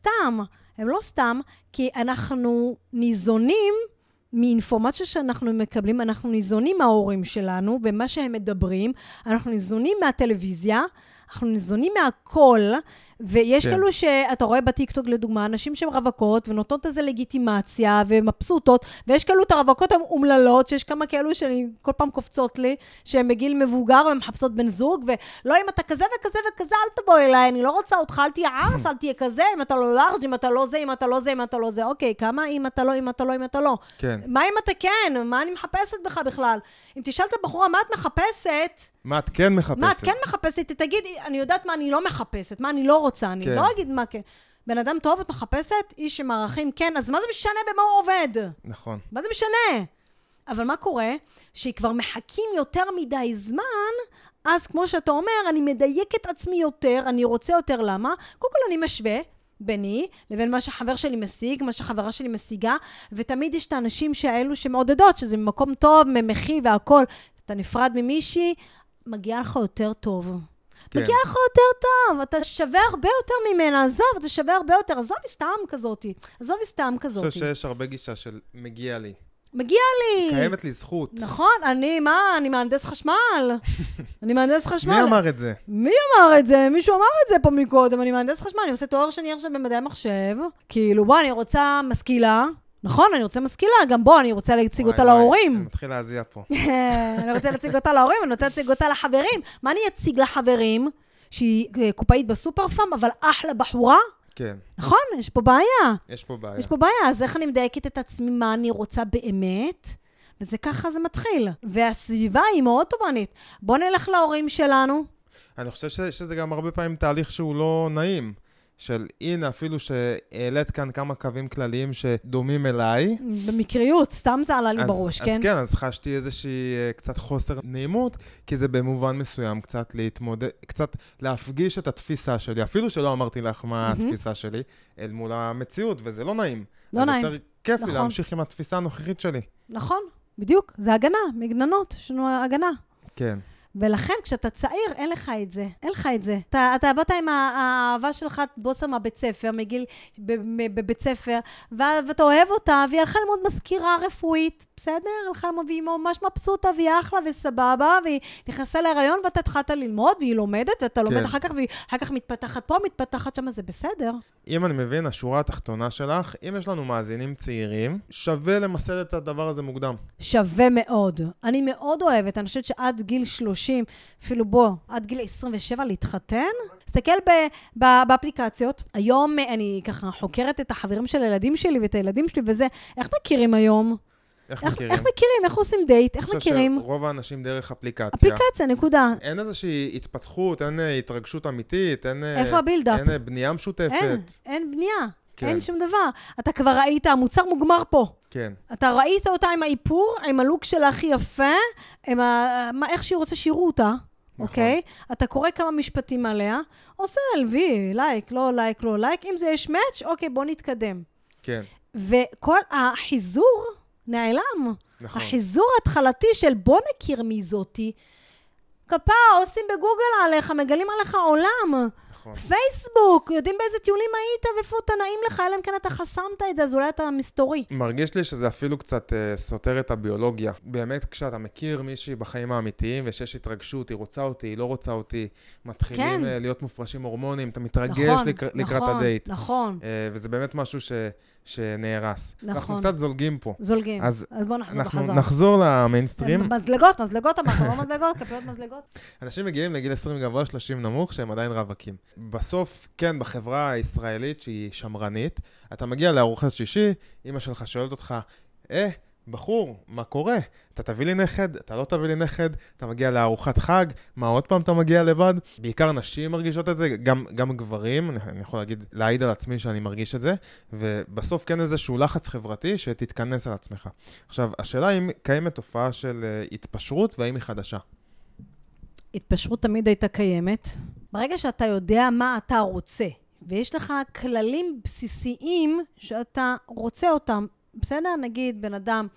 לא סתם, כי אנחנו ניזונים מאינפורמציה שאנחנו מקבלים, אנחנו ניזונים מההורים שלנו, ומה שהם מדברים, אנחנו ניזונים מהטלוויזיה, אנחנו ניזונים מהכל, ויש כן. כאלו שאתה רואה בטיקטוק לדוגמה, אנשים שהן רווקות ונותנות איזה לגיטימציה ומבסוטות, ויש כאלו את הרווקות האומללות, שיש כמה כאלו שאני כל פעם קופצות לי, שהן בגיל מבוגר ומחפשות בן זוג, ולא אם אתה כזה וכזה וכזה, אל תבוא אליי, אני לא רוצה אותך, אל תהיה ערס, אל תהיה כזה, אם אתה לא לארג', אם אתה לא זה, אם אתה לא זה, אם אתה לא זה, אוקיי, כמה אם אתה לא, אם אתה לא, אם אתה לא. כן. מה אם אתה כן? מה אני מחפשת בך בכלל? אם תשאל את הבחורה, מה את מחפשת? מה את כן מחפשת? מה את כן מחפשת? תגידי, אני יודעת מה אני לא מחפשת, מה אני לא רוצה, אני כן. לא אגיד מה כן. בן אדם טוב את מחפשת, איש שמערכים כן, אז מה זה משנה במה הוא עובד? נכון. מה זה משנה? אבל מה קורה? שהיא כבר מחכים יותר מדי זמן, אז כמו שאתה אומר, אני מדייק את עצמי יותר, אני רוצה יותר, למה? קודם כל אני משווה ביני, לבין מה שחבר שלי משיג, מה שחברה שלי משיגה, ותמיד יש את האנשים האלו שמעודדות, שזה ממקום טוב, ממחי והכל. אתה נפרד ממישהי, מגיע לך יותר טוב. כן. מגיע לך יותר טוב, אתה שווה הרבה יותר ממנה, עזוב, אתה שווה הרבה יותר, עזוב סתם כזאתי, עזוב סתם כזאתי. אני חושב שיש הרבה גישה של מגיע לי. מגיע לי. קיימת לי זכות. נכון, אני מהנדס חשמל. אני מהנדס חשמל. מי אמר את זה? מי אמר את זה? מישהו אמר את זה פה מקודם, אני מהנדס חשמל, אני עושה תואר שני עכשיו במדעי המחשב, כאילו בוא, אני רוצה משכילה, נכון, אני רוצה משכילה, גם בוא, אני רוצה להציג אותה להורים. אני מתחיל להזיע פה. אני רוצה להציג אותה להורים, אני רוצה להציג אותה לחברים. מה אני אציג לחברים? שהיא קופאית בסופר פארם, אבל אחלה בחורה? כן. נכון, יש פה בעיה. יש פה בעיה. יש פה בעיה, אז איך אני מדייקת את עצמי מה אני רוצה באמת? וזה ככה זה מתחיל. והסביבה היא מאוד תובענית. בוא נלך להורים שלנו. אני חושב שזה גם הרבה פעמים תהליך שהוא לא נעים. של הנה, אפילו שהעלית כאן כמה קווים כלליים שדומים אליי. במקריות, סתם זה עלה לי בראש, כן? אז כן, אז חשתי איזושהי קצת חוסר נעימות, כי זה במובן מסוים קצת להתמודד, קצת להפגיש את התפיסה שלי, אפילו שלא אמרתי לך מה התפיסה שלי, אל מול המציאות, וזה לא נעים. לא נעים. אז יותר כיף לי להמשיך עם התפיסה הנוכחית שלי. נכון, בדיוק, זה הגנה, מגננות, יש לנו הגנה. כן. ולכן, כשאתה צעיר, אין לך את זה. אין לך את זה. אתה באת עם האהבה שלך, בוסה מהבית ספר, מגיל בבית ספר, ואתה אוהב אותה, והיא הלכה ללמוד מזכירה רפואית, בסדר? הלכה ללמוד, והיא ממש מבסוטה, והיא אחלה וסבבה, והיא נכנסה להיריון, ואתה התחלת ללמוד, והיא לומדת, ואתה לומד אחר כך, והיא אחר כך מתפתחת פה, מתפתחת שם, זה בסדר. אם אני מבין, השורה התחתונה שלך, אם יש לנו מאזינים צעירים, שווה למסד את הדבר הזה מוקדם. שווה מאוד. אני מאוד אוהבת, אני חושבת שעד גיל 30, אפילו בוא, עד גיל 27 להתחתן, תסתכל באפליקציות. היום אני ככה חוקרת את החברים של הילדים שלי ואת הילדים שלי, וזה, איך מכירים היום? איך מכירים? איך מכירים? איך עושים דייט? איך מכירים? אני חושב שרוב האנשים דרך אפליקציה. אפליקציה, נקודה. אין איזושהי התפתחות, אין התרגשות אמיתית, אין... איפה הבילדאפ? אין בנייה משותפת. אין בנייה. כן. אין שום דבר. אתה כבר ראית, המוצר מוגמר פה. כן. אתה ראית אותה עם האיפור, עם הלוק שלה הכי יפה, איך שהיא רוצה שיראו אותה. אוקיי? אתה קורא כמה משפטים עליה, עושה אלווי, לייק, לא לייק, לא לייק. אם זה יש מאץ', אוקיי, בוא נתקדם. כן. וכל החיזור נעלם. נכון. החיזור ההתחלתי של בוא נכיר מי זאתי, כפה, עושים בגוגל עליך, מגלים עליך עולם. נכון. פייסבוק, יודעים באיזה טיולים היית ואיפה אתה נעים לך, אלא אם כן אתה חסמת את זה, אז אולי אתה מסתורי. מרגיש לי שזה אפילו קצת סותר את הביולוגיה. באמת, כשאתה מכיר מישהי בחיים האמיתיים, ושיש התרגשות, היא רוצה אותי, היא לא רוצה אותי, מתחילים להיות מופרשים הורמונים, אתה מתרגש לקראת הדייט. נכון. וזה באמת משהו שנהרס. נכון. אנחנו קצת זולגים פה. זולגים. אז בואו נחזור בחזרה. אנחנו נחזור למיינסטרים. מזלגות, אמרת, לא מזלגות, כפיות מזלגות. אנשים מגיעים לגיל 20 גבוה, 30 נמוך, שהם עדיין רווקים. בסוף, כן, בחברה הישראלית שהיא שמרנית, אתה מגיע לארוחת שישי, אמא שלך שואלת אותך, בחור, מה קורה? אתה תביא לי נכד, אתה לא תביא לי נכד, אתה מגיע לארוחת חג, מה עוד פעם אתה מגיע לבד? בעיקר נשים מרגישות את זה, גם גברים, אני יכול להעיד על עצמי שאני מרגיש את זה, ובסוף כן איזשהו לחץ חברתי שתתכנס על עצמך. עכשיו, השאלה אם קיימת תופעה של התפשרות והאם היא חדשה. התפשרות תמיד הייתה קיימת. ברגע שאתה יודע מה אתה רוצה, ויש לך כללים בסיסיים שאתה רוצה אותם, בסדר? נגיד בן אדם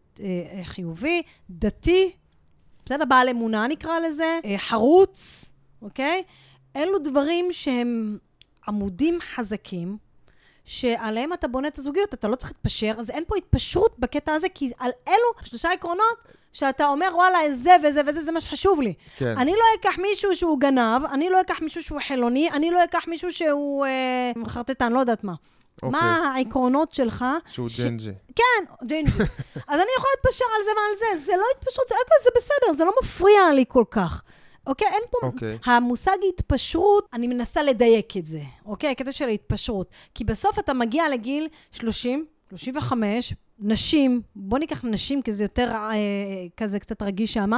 חיובי, דתי, בסדר? בעל אמונה נקרא לזה, חרוץ, אוקיי? אלו דברים שהם עמודים חזקים, שעליהם אתה בונה את הזוגיות, אתה לא צריך להתפשר, אז אין פה התפשרות בקטע הזה, כי על אלו 3 עקרונות שאתה אומר, וואלה, זה וזה וזה, זה מה שחשוב לי. כן. אני לא אקח מישהו שהוא גנב, אני לא אקח מישהו שהוא חילוני, אני לא אקח מישהו שהוא חרטטן, לא יודעת מה. מה העקרונות שלך? שהוא ג'נג'י. כן, ג'נג'י. אז אני יכולה להתפשר על זה ועל זה. זה לא התפשרות, זה בסדר, זה לא מפריע לי כל כך. אוקיי? אין פה... המושג התפשרות, אני מנסה לדייק את זה. אוקיי? הקטע של ההתפשרות. כי בסוף אתה מגיע לגיל 30, 35, נשים, בוא ניקח נשים, כי זה יותר כזה קצת רגיש שמה,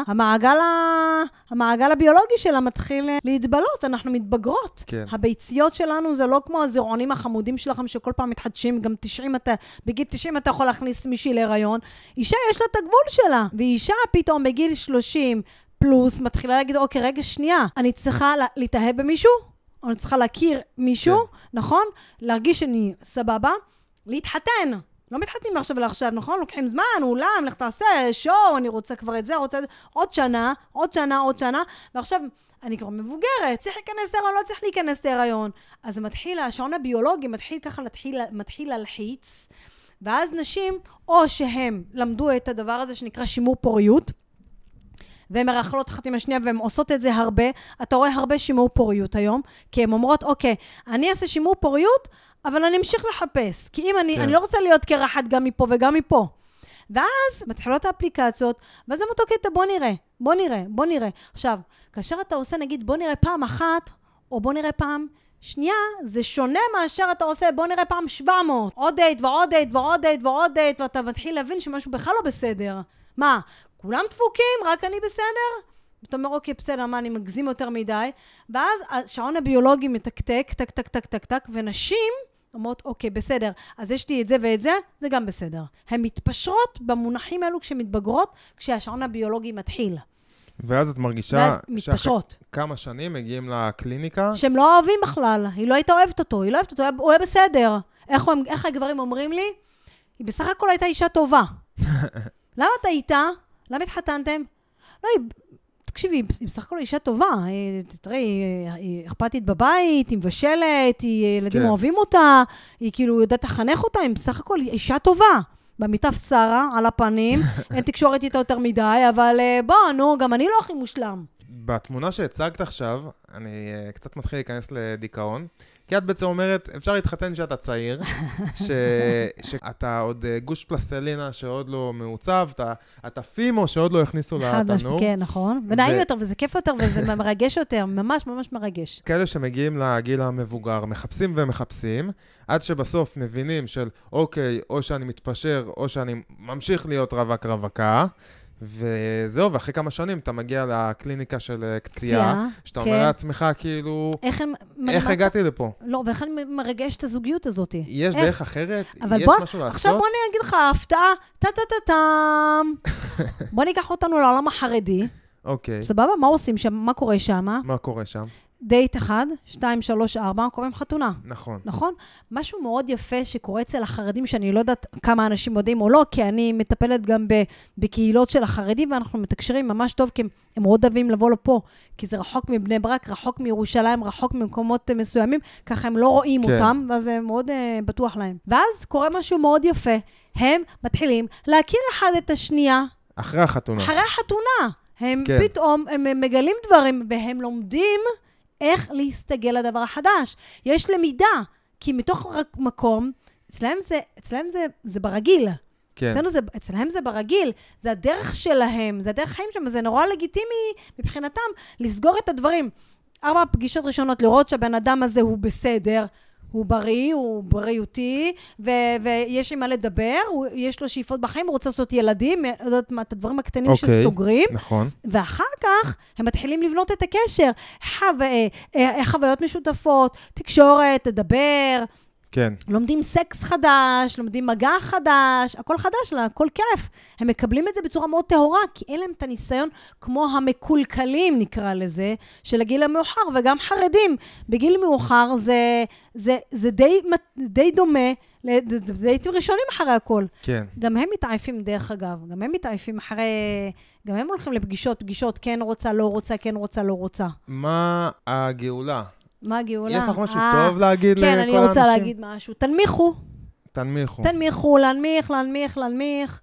המעגל הביולוגי שלה מתחיל להתבלות, אנחנו מתבגרות. כן. הביציות שלנו זה לא כמו הזרעונים החמודים שלכם, שכל פעם מתחדשים, גם 90 בגיל 90 אתה יכול להכניס מישהי להיריון. אישה יש לה את הגבול שלה, ואישה פתאום בגיל 30 פלוס מתחילה להגיד, אוקיי, רגע שנייה, אני צריכה להתאהב במישהו, או אני צריכה להכיר מישהו, כן. נכון? להרגיש שאני סבבה, להתחתן. לא מתחתנים עכשיו לעכשיו, נכון? לוקחים זמן, אולם, לך תעשה, שואו, אני רוצה כבר את זה, רוצה עוד שנה, ועכשיו אני כבר מבוגרת, צריך להיכנס להיריון, לא צריך להיכנס להיריון. אז זה מתחיל, השעון הביולוגי מתחיל ככה, מתחיל להלחיץ, ואז נשים, או שהם למדו את הדבר הזה שנקרא שימור פוריות, והן מרחלות אחת עם השנייה, והן עושות את זה הרבה, אתה רואה הרבה שימור פוריות היום, כי הן אומרות, אוקיי, אני אעשה שימור פוריות, אבל אני אמשיך לחפש, כי אם אני לא רוצה להיות קרחת גם מפה וגם מפה. ואז מתחילות האפליקציות, ואז הם אותו קטע, בוא נראה. עכשיו, כאשר אתה עושה, נגיד, בוא נראה פעם אחת, או בוא נראה פעם שנייה, זה שונה מאשר אתה עושה, בוא נראה פעם 700, עוד דייט ועוד דייט ועוד דייט ועוד דייט, ואתה מתחיל להבין שמשהו בכלל לא בסדר. מה, כולם דפוקים, רק אני בסדר? אתה אומר, אוקיי, בסדר, מה, אני מגזים יותר מדי, ואז השעון הביולוגי מתקתק, טק, טק, טק, טק, טק, ונשים אומרות, אוקיי, בסדר, אז יש לי את זה ואת זה, זה גם בסדר. הן מתפשרות במונחים האלו כשמתבגרות, כשהשעון הביולוגי מתחיל. ואז את מרגישה כמה שנים מגיעים לקליניקה? שהם לא אוהבים בכלל, היא לא הייתה אוהבת אותו, הוא היה בסדר. איך הגברים אומרים לי? היא בסך הכל הייתה אישה טובה. למה אתה איתה? למה התחתנתם? לא, תקשיבי, היא בסך הכל אישה טובה, תראי, היא אכפתית בבית, היא מבשלת, ילדים אוהבים אותה, היא כאילו יודעת לחנך אותה, היא בסך הכל אישה טובה. במיטה פצרה, על הפנים, אין תקשורת איתה יותר מדי, אבל נו, גם אני לא הכי מושלם. בתמונה שהצגת עכשיו, אני קצת מתחיל להיכנס לדיכאון, כי את בעצם אומרת, אפשר להתחתן שאתה צעיר, שאתה עוד גוש פלסטלינה שעוד לא מעוצב, אתה פימו שעוד לא הכניסו לתנור. כן, נכון. ונעים יותר, וזה כיף יותר, וזה מרגש יותר, ממש ממש מרגש. כאלה שמגיעים לגיל המבוגר, מחפשים ומחפשים, עד שבסוף מבינים של, אוקיי, או שאני מתפשר, או שאני ממשיך להיות רווקה, וזהו, ואחרי כמה שנים אתה מגיע לקליניקה של קציעה, שאתה אומר לעצמך כאילו, איך הגעתי לפה? לא, ואיך אני מרגש את הזוגיות הזאת? יש דרך אחרת? יש משהו לעשות? עכשיו בוא אני אגיד לך, ההפתעה, טה-טה-טה-טם. בוא ניקח אותנו לעולם החרדי. אוקיי. סבבה, מה עושים שם? מה קורה שם? מה קורה שם? דייט 1, 2, 3, 4, קוראים חתונה. נכון. נכון? משהו מאוד יפה שקורה אצל החרדים, שאני לא יודעת כמה אנשים יודעים או לא, כי אני מטפלת גם בקהילות של החרדים, ואנחנו מתקשרים ממש טוב, כי הם מאוד אוהבים לבוא לפה, כי זה רחוק מבני ברק, רחוק מירושלים, רחוק ממקומות מסוימים, ככה הם לא רואים אותם, ואז זה מאוד בטוח להם. ואז קורה משהו מאוד יפה, הם מתחילים להכיר אחד את השנייה. אחרי החתונה. אחרי החתונה. הם פתאום, הם מגלים דברים, והם לומדים איך להסתגל לדבר החדש. יש למידה, כי מתוך מקום, אצלהם זה ברגיל. כן. אצלהם זה ברגיל, זה הדרך שלהם, זה הדרך חיים שם, זה נורא לגיטימי מבחינתם לסגור את הדברים. 4 פגישות ראשונות, לראות שהבן אדם הזה הוא בסדר, הוא בריא, הוא בריאותי, ויש עם מה לדבר, יש לו שאיפות בחיים, הוא רוצה לעשות ילדים, את הדברים הקטנים שסוגרים. נכון. ואחר כך הם מתחילים לבנות את הקשר, חוויות משותפות, תקשורת, לדבר. כן. לומדים סקס חדש, לומדים מגע חדש, הכל חדש, הכל כיף. הם מקבלים את זה בצורה מאוד טהורה, כי אין להם את הניסיון כמו המקולקלים, נקרא לזה, של הגיל המאוחר, וגם חרדים. בגיל מאוחר זה די דומה, דייטים ראשונים אחרי הכל. כן. גם הם מתעייפים דרך אגב, גם הם מתעייפים אחרי, גם הם הולכים לפגישות, כן רוצה, לא רוצה, כן רוצה, לא רוצה. מה הגאולה? מה הגאולה? יש לך משהו טוב להגיד לכל האנשים? כן, אני רוצה להגיד משהו. תנמיכו. תנמיכו. תנמיכו, להנמיך.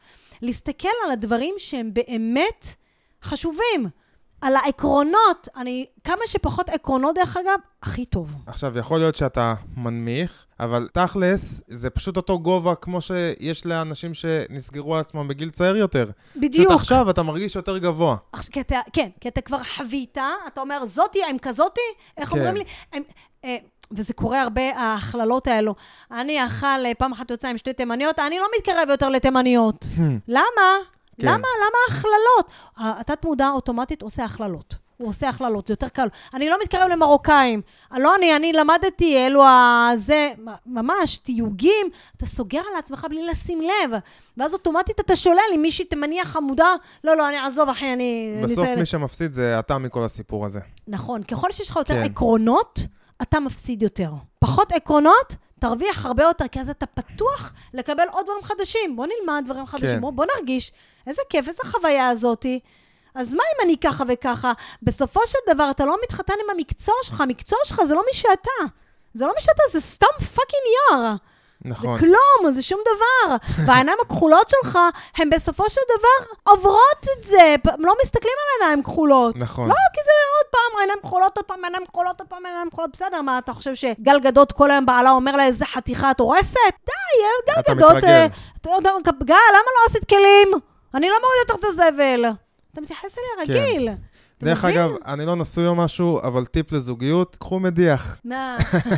להסתכל על הדברים שהם באמת חשובים. על העקרונות, כמה שפחות עקרונות דרך אגב, הכי טוב. עכשיו, יכול להיות שאתה מנמיך, אבל תכלס, זה פשוט אותו גובה כמו שיש לאנשים שנסגרו על עצמם בגיל צעיר יותר. בדיוק. פשוט עכשיו אתה מרגיש יותר גבוה. כן, כי אתה כבר חווית, אתה אומר, זאתי, עם כזאתי, איך אומרים לי? וזה קורה הרבה, ההכללות האלו. אני אכל פעם אחת יוצאה עם 2 תימניות, אני לא מתקרב יותר לתימניות. למה? כן. למה הכללות? התת מודע אוטומטית עושה הכללות. הוא עושה הכללות, זה יותר קל. אני לא מתקרב למרוקאים. לא אני למדתי, אלו זה, ממש, תיוגים, אתה סוגר על עצמך בלי לשים לב. ואז אוטומטית אתה שולל עם מישהי תימניה חמודה, לא, אני אעזוב אחי, בסוף מי שמפסיד זה אתה מכל הסיפור הזה. נכון, ככל שיש לך יותר עקרונות, אתה מפסיד יותר. פחות עקרונות, תרוויח הרבה יותר, כי אז אתה פתוח לקבל עוד דברים חדשים. בוא נלמד דברים חדשים, בוא נרגיש. איזה כיף, איזה חוויה הזאתי. אז מה אם אני ככה וככה? בסופו של דבר, אתה לא מתחתן עם המקצוע שלך. המקצוע שלך זה לא מי שאתה. זה לא מי שאתה, זה סתם פאקינג נייר. נכון. זה כלום, זה שום דבר. והעיניים הכחולות שלך, הם בסופו של דבר עוברות את זה. לא מסתכלים על עיניים כחולות. נכון. לא, כי זה עוד פעם עיניים כחולות, עוד פעם עיניים כחולות, עוד פעם עיניים כחולות. בסדר, מה, אתה חושב שגל גדות כל היום בעלה אומר לה איזה חתיכה את הורסת? די, גל גדות. אתה מתרגל. גל, למה לא עשית כלים? אני לא מוריד יותר את הזבל. אתה מתייחס אליה רגיל. דרך אגב, אני לא נשוי או משהו, אבל טיפ לזוגיות, קחו מדיח. מה?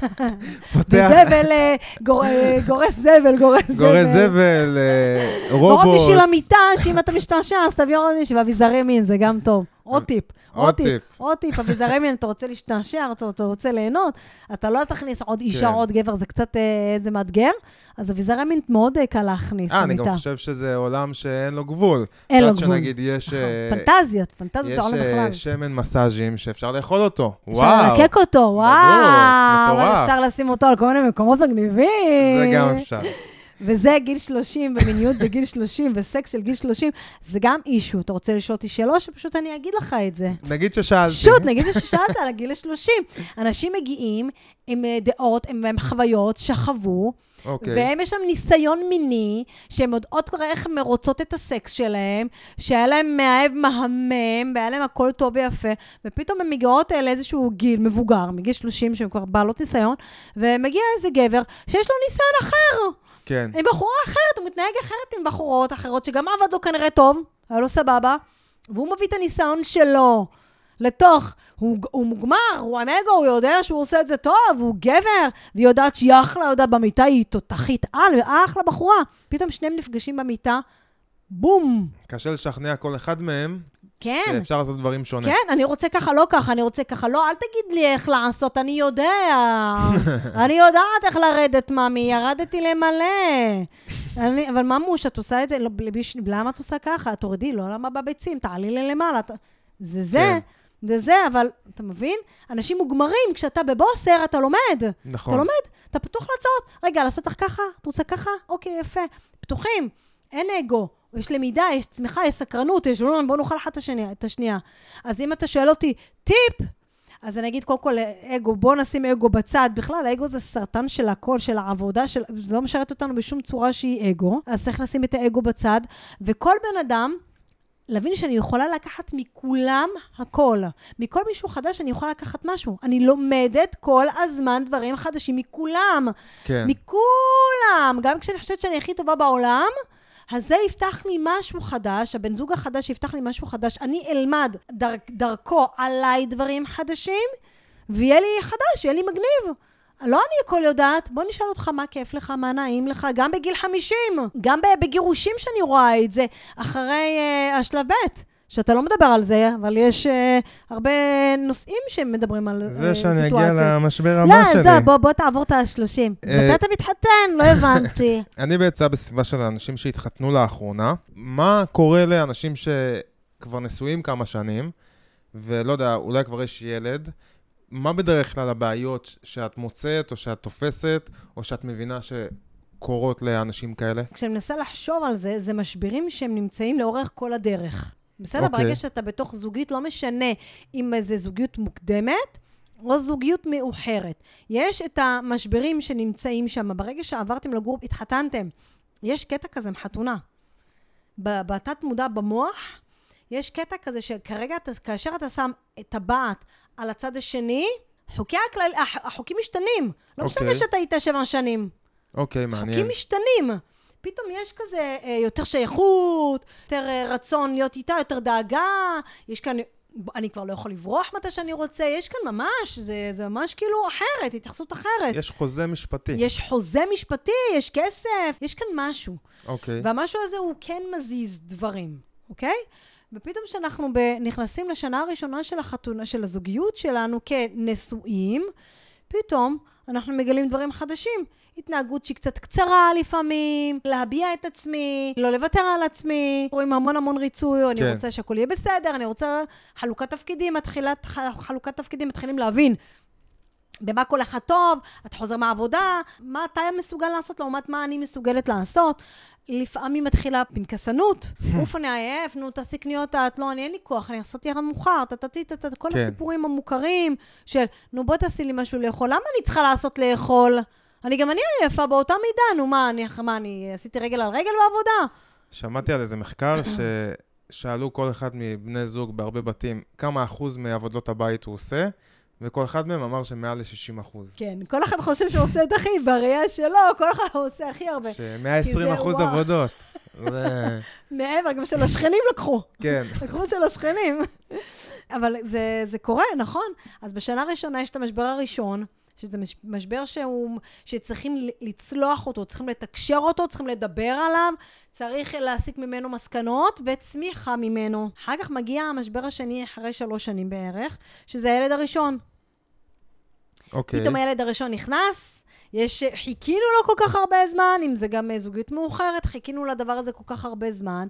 זבל, גורס זבל. גורס זבל, רובוט. לא בשביל המיטה, שאם אתה משתעשע, אז תביא עוד מישהו, ואביזרי מין, זה גם טוב. עוד טיפ, אביזרי מין, אתה רוצה להשתעשע, אתה רוצה ליהנות, אתה לא תכניס עוד אישה, עוד גבר, זה קצת איזה מאתגר, אז אביזרי מין מאוד קל להכניס למיטה. אני גם חושב שזה עולם שאין לו גבול. אין לו גבול. שנגיד יש... פנטזיות העולם בכלל. יש שמן מסאז'ים שאפשר לאכול אותו. אפשר לקק אותו, וואו. אבל אפשר לשים אותו על כל מיני מקומות מגניבים. זה גם אפשר. וזה גיל 30, ומיניות בגיל 30, וסקס של גיל 30, זה גם אישו. אתה רוצה לשאול אותי שאלה, שפשוט אני אגיד לך את זה. נגיד ששאלתי. נגיד ששאלת על הגיל 30. אנשים מגיעים עם דעות, עם חוויות שחוו, והם יש שם ניסיון מיני, שהם יודעות כבר איך הם מרוצות את הסקס שלהם, שהיה להם מאהב מהמם, והיה להם הכל טוב ויפה, ופתאום הם מגיעות לאיזשהו גיל מבוגר, מגיל 30, שהם כבר בעלות ניסיון, ומגיע איזה גבר שיש לו ניסיון אחר. כן. עם בחורה אחרת, הוא מתנהג אחרת עם בחורות אחרות, שגם עבד לו כנראה טוב, היה לו סבבה, והוא מביא את הניסיון שלו לתוך, הוא מוגמר, הוא עם אגו, הוא יודע שהוא עושה את זה טוב, הוא גבר, והיא יודעת שהיא אחלה, יודעת במיטה, היא תותחית על, ואחלה בחורה. פתאום שניהם נפגשים במיטה, בום. קשה לשכנע כל אחד מהם, כן. שאפשר לעשות דברים שונה. כן, אני רוצה ככה, לא ככה, אני רוצה ככה, לא, אל תגיד לי איך לעשות, אני יודע. אני יודעת איך לרדת, ממי, ירדתי למלא. אבל ממוש, את עושה את זה, למה את עושה ככה? תורדי, לא למה בביצים, תעלי לי למעלה. זה, אבל אתה מבין? אנשים מוגמרים, כשאתה בבוסר, אתה לומד. נכון. אתה לומד, אתה פתוח להצעות. רגע, לעשות לך ככה, את רוצה ככה? אוקיי, יפה. פתוחים, אין אגו. יש למידה, יש צמיחה, יש סקרנות, בוא נאכל אחת את השנייה. אז אם אתה שואל אותי, טיפ, אז אני אגיד קודם כל אגו, בוא נשים אגו בצד. בכלל, האגו זה סרטן של הכל, של העבודה, זה לא משרת אותנו בשום צורה שהיא אגו. אז צריך לשים את האגו בצד, וכל בן אדם, להבין שאני יכולה לקחת מכולם הכל. מכל מישהו חדש אני יכולה לקחת משהו. אני לומדת כל הזמן דברים חדשים מכולם. כן. מכולם. גם כשאני חושבת שאני הכי טובה בעולם, אז זה יפתח לי משהו חדש, הבן זוג החדש יפתח לי משהו חדש, אני אלמד דרכו עליי דברים חדשים, ויהיה לי חדש, יהיה לי מגניב. לא אני הכל יודעת, בוא נשאל אותך מה כיף לך, מה נעים לך, גם בגיל 50, גם בגירושים שאני רואה את זה, אחרי השלב ב', שאתה לא מדבר על זה, אבל יש הרבה נושאים שמדברים על סיטואציות. זה שאני אגיע למשבר הבא שלי. לא, זה, בוא תעבור את ה-30. אז מתי אתה מתחתן? לא הבנתי. אני בעצה בסביבה של האנשים שהתחתנו לאחרונה. מה קורה לאנשים שכבר נשואים כמה שנים, ולא יודע, אולי כבר יש ילד, מה בדרך כלל הבעיות שאת מוצאת, או שאת תופסת, או שאת מבינה שקורות לאנשים כאלה? כשאני מנסה לחשוב על זה, זה משברים שהם נמצאים לאורך כל הדרך. בסדר? ברגע שאתה בתוך זוגית, לא משנה אם זה זוגיות מוקדמת, או זוגיות מאוחרת. יש את המשברים שנמצאים שם. ברגע שעברתם לגור, התחתנתם. יש קטע כזה עם חתונה. בתת מודע במוח, יש קטע כזה שכרגע, כאשר אתה שם את הבעת על הצד השני, החוקים משתנים. לא משנה שאתה איתה 7 שנים. אוקיי, מעניין. חוקים משתנים. פתאום יש כזה יותר שייכות, יותר רצון להיות איתה, יותר דאגה, יש כאן, אני כבר לא יכול לברוח מתי שאני רוצה, יש כאן ממש, זה ממש כאילו אחרת, התייחסות אחרת. יש חוזה משפטי. יש חוזה משפטי, יש כסף, יש כאן משהו. אוקיי. והמשהו הזה הוא כן מזיז דברים, אוקיי? ופתאום שאנחנו נכנסים לשנה הראשונה של החתונה, של הזוגיות שלנו כנשואים, פתאום אנחנו מגלים דברים חדשים. התנהגות שהיא קצת קצרה לפעמים, להביע את עצמי, לא לוותר על עצמי, רואים המון ריצוי, אני רוצה שהכל יהיה בסדר, אני רוצה חלוקת תפקידים, מתחילים להבין במה כל אחד טוב, אתה חוזר מהעבודה, מה אתה מסוגל לעשות לעומת מה אני מסוגלת לעשות. לפעמים מתחילה פנקסנות, אוף אני עייף, נו תעשי קניות, לא, אני אין לי כוח, אני אעשות ירה מאוחר, כל הסיפורים המוכרים של, נו בוא תעשי לי משהו לאכול, למה אני צריכה לעשות לאכול? אני עייפה באותה מידה, נו מה, אני עשיתי רגל על רגל בעבודה? שמעתי על איזה מחקר ששאלו כל אחד מבני זוג בהרבה בתים, כמה אחוז מעבודות הבית הוא עושה, וכל אחד מהם אמר שמעל ל-60%. כן, כל אחד חושב שהוא עושה את הכי, בראייה שלו, כל אחד עושה הכי הרבה. ש-120% עבודות. מעבר, גם של השכנים לקחו. כן. לקחו של השכנים. אבל זה קורה, נכון? אז בשנה הראשונה יש את המשבר הראשון, שזה משבר שצריכים לצלוח אותו, צריכים לתקשר אותו, צריכים לדבר עליו, צריך להסיק ממנו מסקנות וצמיחה ממנו. אחר כך מגיע המשבר השני אחרי 3 שנים בערך, שזה הילד הראשון. אוקיי. פתאום הילד הראשון נכנס, חיכינו לו כל כך הרבה זמן, אם זה גם זוגיות מאוחרת, חיכינו לדבר הזה כל כך הרבה זמן,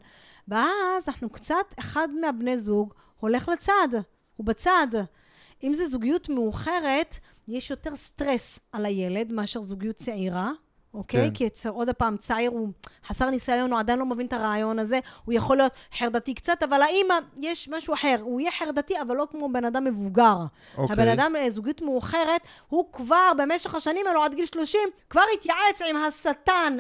ואז אנחנו קצת, אחד מהבני זוג הולך לצד, הוא בצד. אם זה זוגיות מאוחרת, יש יותר סטרס על הילד מאשר זוגיות צעירה, אוקיי? כי עוד הפעם צעיר הוא חסר ניסיון, הוא עדיין לא מבין את הרעיון הזה, הוא יכול להיות חרדתי קצת, אבל האמא, יש משהו אחר, הוא יהיה חרדתי, אבל לא כמו בן אדם מבוגר. הבן אדם זוגיות מאוחרת, הוא כבר במשך השנים האלו עד גיל 30, כבר התייעץ עם השטן,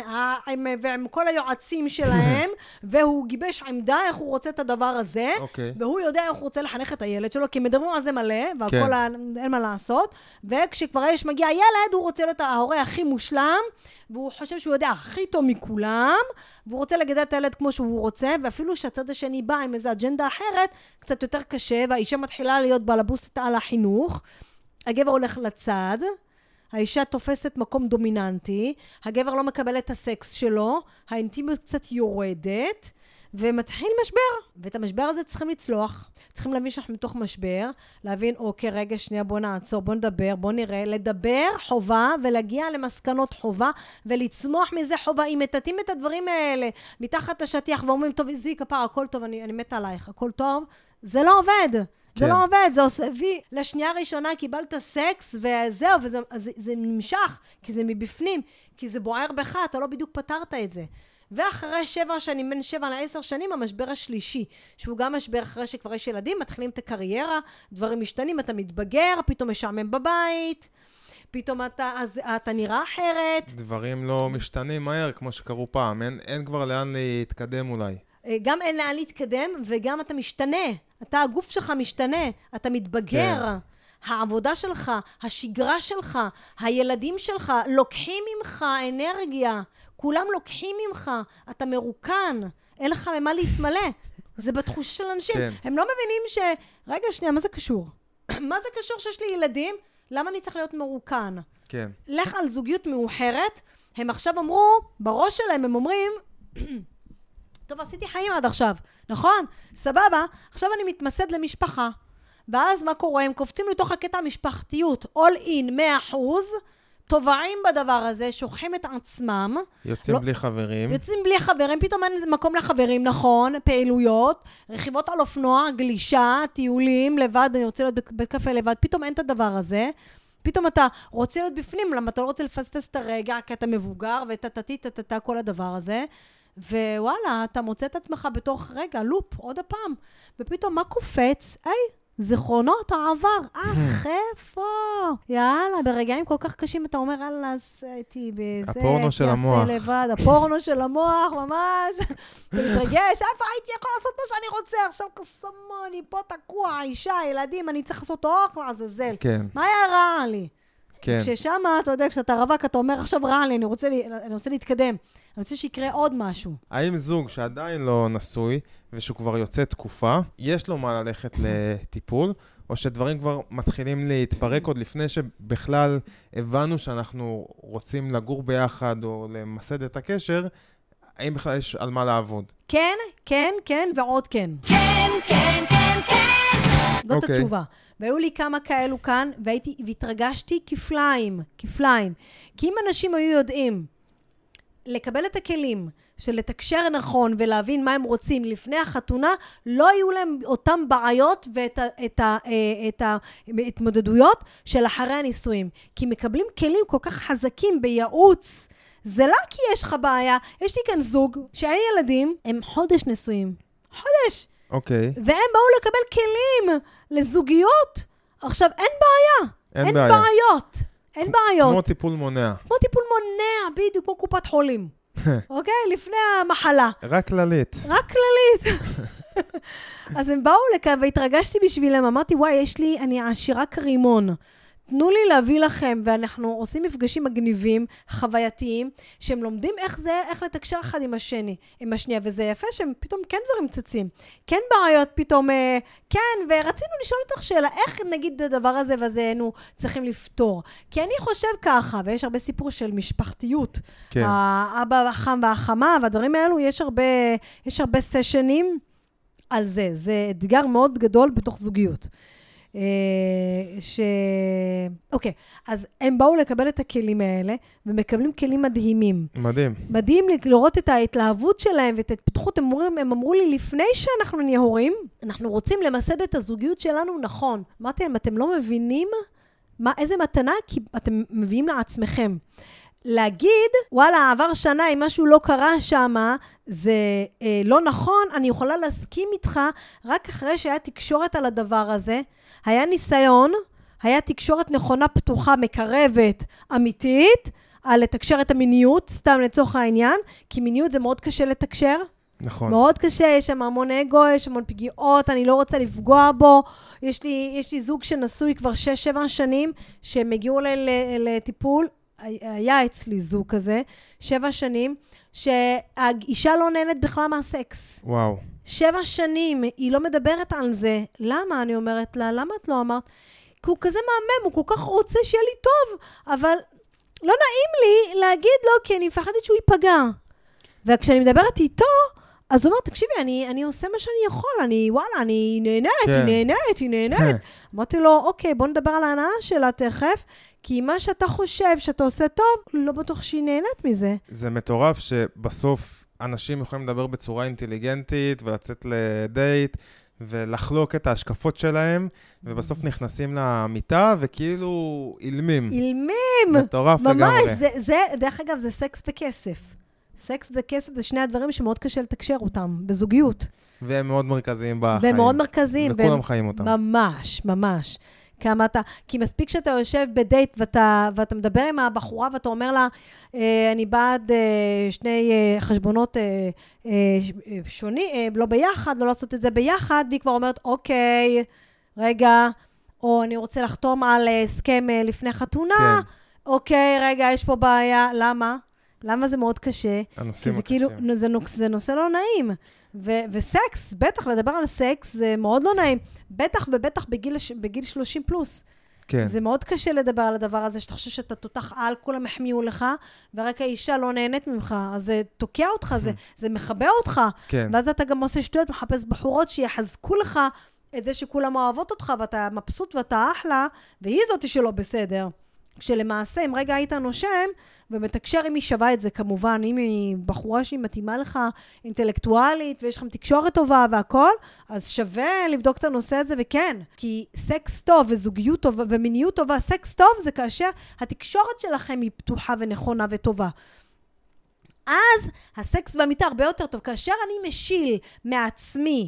ועם כל היועצים שלהם, והוא גיבש עמדה איך הוא רוצה את הדבר הזה, והוא יודע איך הוא רוצה לחנך את הילד שלו, כי מדברים על זה מלא, והכל אין מה לעשות, וכשכבר מגיע ילד, הוא רוצה להיות ההורה הכי מושלם, והוא חושב שהוא יודע הכי טוב מכולם, והוא רוצה לגדל את הילד כמו שהוא רוצה, ואפילו שהצד השני בא עם איזו אג'נדה אחרת, קצת יותר קשה, והאישה מתחילה להיות בלבוסת על החינוך, הגבר הולך לצד, האישה תופסת מקום דומיננטי, הגבר לא מקבל את הסקס שלו, האינטימיות קצת יורדת, ומתחיל משבר, ואת המשבר הזה צריכים לצלוח, צריכים להבין שאנחנו מתוך משבר, להבין, אוקיי, רגע, שנייה, בוא נעצור, בוא נדבר, בוא נראה, לדבר חובה, ולהגיע למסקנות חובה, ולצמוח מזה חובה, אם מטאטים את הדברים האלה, מתחת השטיח, ואומרים, טוב, זי כפר, הכל טוב, אני מתה עלייך, הכל טוב, זה לא עובד. זה לא עובד, זה עושה וי. לשנייה הראשונה קיבלת סקס, וזהו, וזה נמשך, כי זה מבפנים, כי זה בוער בך, אתה לא בדיוק פתרת את זה. ואחרי 7 שנים, בין 7 ל10 שנים, המשבר השלישי, שהוא גם משבר אחרי שכבר יש ילדים, מתחילים את הקריירה, דברים משתנים, אתה מתבגר, פתאום משעמם בבית, פתאום אתה נראה אחרת. דברים לא משתנים מהר, כמו שקראו פעם, אין כבר לאן להתקדם אולי. גם אין לאן להתקדם, וגם אתה משתנה, הגוף שלך משתנה, אתה מתבגר. כן. העבודה שלך, השגרה שלך, הילדים שלך, לוקחים ממך אנרגיה, כולם לוקחים ממך, אתה מרוקן, אין לך ממה להתמלא. זה בתחושה של אנשים. כן. הם לא מבינים רגע, שנייה, מה זה קשור? מה זה קשור שיש לי ילדים? למה אני צריך להיות מרוקן? כן. לך על זוגיות מאוחרת, הם עכשיו אמרו, בראש שלהם הם אומרים, טוב, עשיתי חיים עד עכשיו, נכון? סבבה, עכשיו אני מתמסד למשפחה. ואז מה קורה? הם קופצים לתוך הקטע המשפחתיות, all in 100%, טובעים בדבר הזה, שוכחים את עצמם. יוצאים בלי חברים. יוצאים בלי חברים, פתאום אין מקום לחברים, נכון, פעילויות, רכיבות על אופנוע, גלישה, טיולים, לבד, אני רוצה להיות בית קפה לבד, פתאום אין את הדבר הזה. פתאום אתה רוצה להיות בפנים, למה אתה לא רוצה לפספס את הרגע, כי אתה מבוגר, ותתתתתת כל הדבר הזה. ווואלה, אתה מוצא את עצמך בתוך רגע, לופ, עוד הפעם. ופתאום מה קופץ? זיכרונות העבר, איפה? יאללה, ברגעים כל כך קשים אתה אומר, אללה, הייתי בזה, הפורנו של המוח. לבד, הפורנו של המוח, ממש. אתה מתרגש, איפה הייתי יכול לעשות מה שאני רוצה? עכשיו קסמוני, פה תקוע, אישה, ילדים, אני צריך לעשות אוכל, עזאזל. כן. מה היה רע לי? כן. כששמה, אתה יודע, כשאתה רווק, אתה אומר, עכשיו רע לי, אני רוצה להתקדם. אני רוצה שיקרה עוד משהו. האם זוג שעדיין לא נשוי, ושהוא כבר יוצא תקופה, יש לו מה ללכת לטיפול, או שדברים כבר מתחילים להתפרק עוד לפני שבכלל הבנו שאנחנו רוצים לגור ביחד, או למסד את הקשר, האם בכלל יש על מה לעבוד? כן, כן, כן, ועוד כן. כן, כן, כן, כן. זאת התשובה. והיו לי כמה כאלו כאן, והתרגשתי כפליים. כי אם אנשים היו יודעים לקבל את הכלים של לתקשר נכון ולהבין מה הם רוצים לפני החתונה, לא היו להם אותם בעיות ואת ההתמודדויות של אחרי הנישואים. כי מקבלים כלים כל כך חזקים בייעוץ. זה לא כי יש לך בעיה. יש לי כאן זוג שאין ילדים, הם חודש נישואים. חודש. אוקיי. והם באו לקבל כלים לזוגיות. עכשיו, אין בעיה. אין בעיות. אין בעיות. כמו טיפול מונע. כמו טיפול מונע, בדיוק, כמו קופת חולים. אוקיי? לפני המחלה. רק כללית. רק כללית. אז הם באו לכאן והתרגשתי בשבילם. אמרתי, וואי, אני עשירה כרימון. תנו לי להביא לכם, ואנחנו עושים מפגשים מגניבים, חווייתיים, שהם לומדים איך לתקשר אחד עם השנייה, וזה יפה שהם פתאום כן דברים צצים. כן בעיות פתאום, כן, ורצינו לשאול אותך שאלה, איך נגיד הדבר הזה וזה היינו צריכים לפתור? כי אני חושב ככה, ויש הרבה סיפור של משפחתיות, כן. האבא החם והחמה, והדברים האלו, יש הרבה סשנים על זה. זה אתגר מאוד גדול בתוך זוגיות. אוקיי, אז הם באו לקבל את הכלים האלה, ומקבלים כלים מדהימים. מדהים. מדהים לראות את ההתלהבות שלהם, ואת ההתפתחות. הם אמרו לי, לפני שאנחנו נהיה הורים, אנחנו רוצים למסד את הזוגיות שלנו נכון. אמרתי להם, אתם לא מבינים איזה מתנה, כי אתם מביאים לעצמכם. להגיד, וואלה, עבר שנה, אם משהו לא קרה שמה, זה לא נכון, אני יכולה להסכים איתך, רק אחרי שהיה תקשורת על הדבר הזה, היה ניסיון, היה תקשורת נכונה, פתוחה, מקרבת, אמיתית, על לתקשר את המיניות, סתם לצורך העניין, כי מיניות זה מאוד קשה לתקשר. נכון. מאוד קשה, יש שם המון אגו, יש המון פגיעות, אני לא רוצה לפגוע בו. יש לי זוג שנשוי כבר 6-7 שנים, שהם הגיעו לטיפול, היה אצלי זוג כזה, 7 שנים, שהאישה לא נהנית בכלל מהסקס. וואו. 7 שנים, היא לא מדברת על זה. למה? אני אומרת לה, למה את לא אמרת? כי הוא כזה מהמם, הוא כל כך רוצה שיהיה לי טוב, אבל לא נעים לי להגיד לו, כי אני מפחדת שהוא ייפגע. וכשאני מדברת איתו, אז הוא אומר, תקשיבי, אני עושה מה שאני יכול, אני נהנית. אמרתי לו, אוקיי, בוא נדבר על ההנאה שלה תכף, כי מה שאתה חושב שאתה עושה טוב, לא בטוח שהיא נהנית מזה. זה מטורף שבסוף אנשים יכולים לדבר בצורה אינטליגנטית, ולצאת לדייט, ולחלוק את ההשקפות שלהם, ובסוף נכנסים למיטה, וכאילו אילמים. מטורף לגמרי. ממש, דרך אגב, זה סקס וכסף. סקס וכסף זה שני הדברים שמאוד קשה לתקשר אותם, בזוגיות. והם מאוד מרכזיים בחיים. והם מאוד מרכזיים. וכולם חיים אותם. ממש. כי מספיק שאתה יושב בדייט ואתה מדבר עם הבחורה ואתה אומר לה, אני בעד שני חשבונות שונים, לא ביחד, לא לעשות את זה ביחד, והיא כבר אומרת, אוקיי, רגע, או אני רוצה לחתום על הסכם לפני חתונה, כן. אוקיי, רגע, יש פה בעיה, למה? למה זה מאוד קשה? כי זה כאילו, זה נושא לא נעים. וסקס, בטח לדבר על סקס, זה מאוד לא נעים. בטח ובטח בגיל 30 פלוס. כן. זה מאוד קשה לדבר על הדבר הזה, שאתה חושב שאתה תותח על, כולם החמיאו לך, ורק האישה לא נהנית ממך. אז זה תוקע אותך, זה מחבא אותך. כן. ואז אתה גם עושה שטויות, מחפש בחורות שיחזקו לך את זה שכולם אוהבות אותך, ואתה מבסוט ואתה אחלה, והיא זאת שלא בסדר. כשלמעשה, אם רגע היית נושם, ומתקשר אם היא שווה את זה, כמובן, אם היא בחורה שהיא מתאימה לך אינטלקטואלית, ויש לכם תקשורת טובה והכל, אז שווה לבדוק את הנושא הזה, וכן, כי סקס טוב וזוגיות טובה ומיניות טובה, סקס טוב זה כאשר התקשורת שלכם היא פתוחה ונכונה וטובה. אז הסקס במיטה הרבה יותר טוב, כאשר אני משיל מעצמי,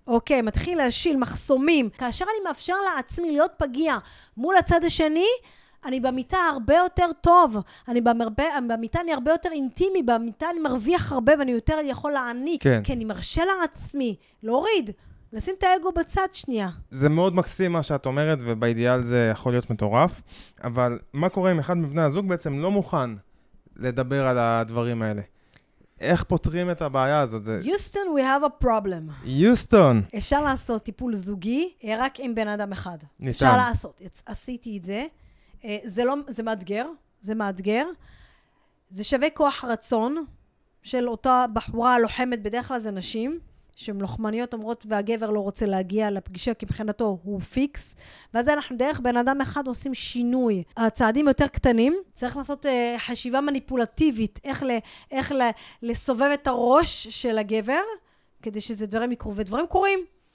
אוקיי, מתחיל להשיל מחסומים. כאשר אני מאפשר לעצמי להיות פגיע מול הצד השני, אני במיטה הרבה יותר טוב. במיטה אני הרבה יותר אינטימי, במיטה אני מרוויח הרבה ואני יותר יכול להעניק. כן. כי אני מרשה לעצמי להוריד, לשים את האגו בצד שנייה. זה מאוד מקסים מה שאת אומרת, ובאידיאל זה יכול להיות מטורף, אבל מה קורה אם אחד מבני הזוג בעצם לא מוכן לדבר על הדברים האלה? איך פותרים את הבעיה הזאת? יוסטון, we have a problem. יוסטון. אפשר לעשות טיפול זוגי רק עם בן אדם אחד. ניתן. אפשר לעשות. עשיתי את זה. זה מאתגר. זה שווה כוח רצון של אותה בחורה לוחמת, בדרך כלל זה נשים, שהן לוחמניות אומרות והגבר לא רוצה להגיע לפגישה כי מבחינתו הוא פיקס, ואז אנחנו דרך בן אדם אחד עושים שינוי. הצעדים יותר קטנים, צריך לעשות חשיבה מניפולטיבית, איך לסובב את הראש של הגבר, כדי שזה דברים יקרו, ודברים קורים.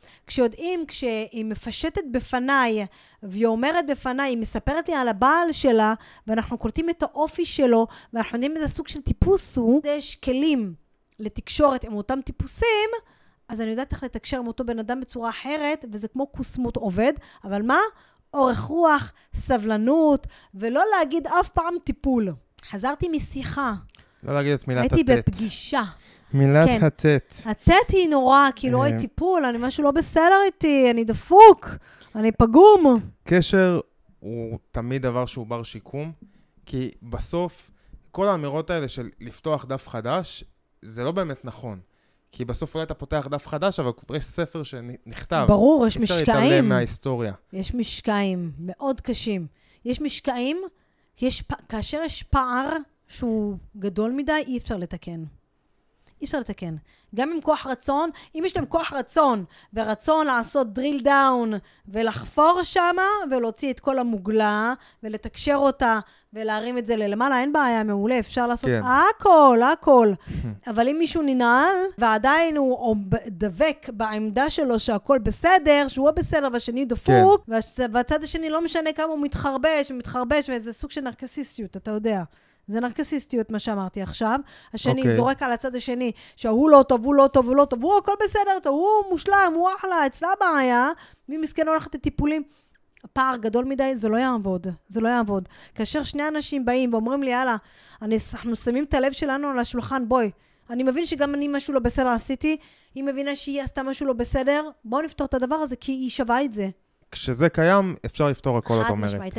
כשהיא מפשטת בפניי, והיא אומרת בפניי, היא מספרת לי על הבעל שלה, ואנחנו קולטים את האופי שלו, ואנחנו יודעים איזה סוג של טיפוס הוא, יש כלים לתקשורת עם אותם טיפוסים, אז אני יודעת איך לתקשר עם אותו בן אדם בצורה אחרת, וזה כמו קוסמות עובד, אבל מה? אורך רוח, סבלנות, ולא להגיד אף פעם טיפול. חזרתי משיחה. לא להגיד את מילת הייתי התת. בפגישה. מילת כן. התת. התת היא נורא, כאילו אוי טיפול, אני משהו לא בסדר איתי, אני דפוק, אני פגום. קשר הוא תמיד דבר שהוא בר שיקום, כי בסוף כל האמירות האלה של לפתוח דף חדש, זה לא באמת נכון. כי בסוף אולי אתה פותח דף חדש, אבל כבר יש ספר שנכתב. ברור, יש משקעים. אפשר להתעלם מההיסטוריה. יש משקעים מאוד קשים. יש משקעים, כאשר יש פער שהוא גדול מדי, אי אפשר לתקן. אי אפשר לתקן. גם עם כוח רצון, אם יש להם כוח רצון, ורצון לעשות drill down, ולחפור שמה, ולהוציא את כל המוגלה, ולתקשר אותה, ולהרים את זה ללמעלה, אין בעיה, מעולה, אפשר לעשות הכל. אבל אם מישהו ננעל, ועדיין הוא דבק בעמדה שלו שהכל בסדר, שהוא בסדר והשני דפוק, והצד השני לא משנה כמה הוא מתחרבש, וזה סוג של נרקסיסטיות, אתה יודע. זה נרקסיסטיות מה שאמרתי עכשיו. השני זורק על הצד השני, שהוא לא טוב, הוא הכל בסדר, הוא מושלם, הוא אחלה, אצלה בעיה, מי מסכן הולכת לטיפולים. הפער גדול מדי, זה לא יעבוד. כאשר שני אנשים באים ואומרים לי, יאללה, אנחנו שמים את הלב שלנו על השולחן, בואי, אני מבין שגם אני משהו לא בסדר עשיתי, היא מבינה שהיא עשתה משהו לא בסדר, בואו נפתור את הדבר הזה, כי היא שווה את זה. כשזה קיים, אפשר לפתור הכל, את אומרת. חד משמעית,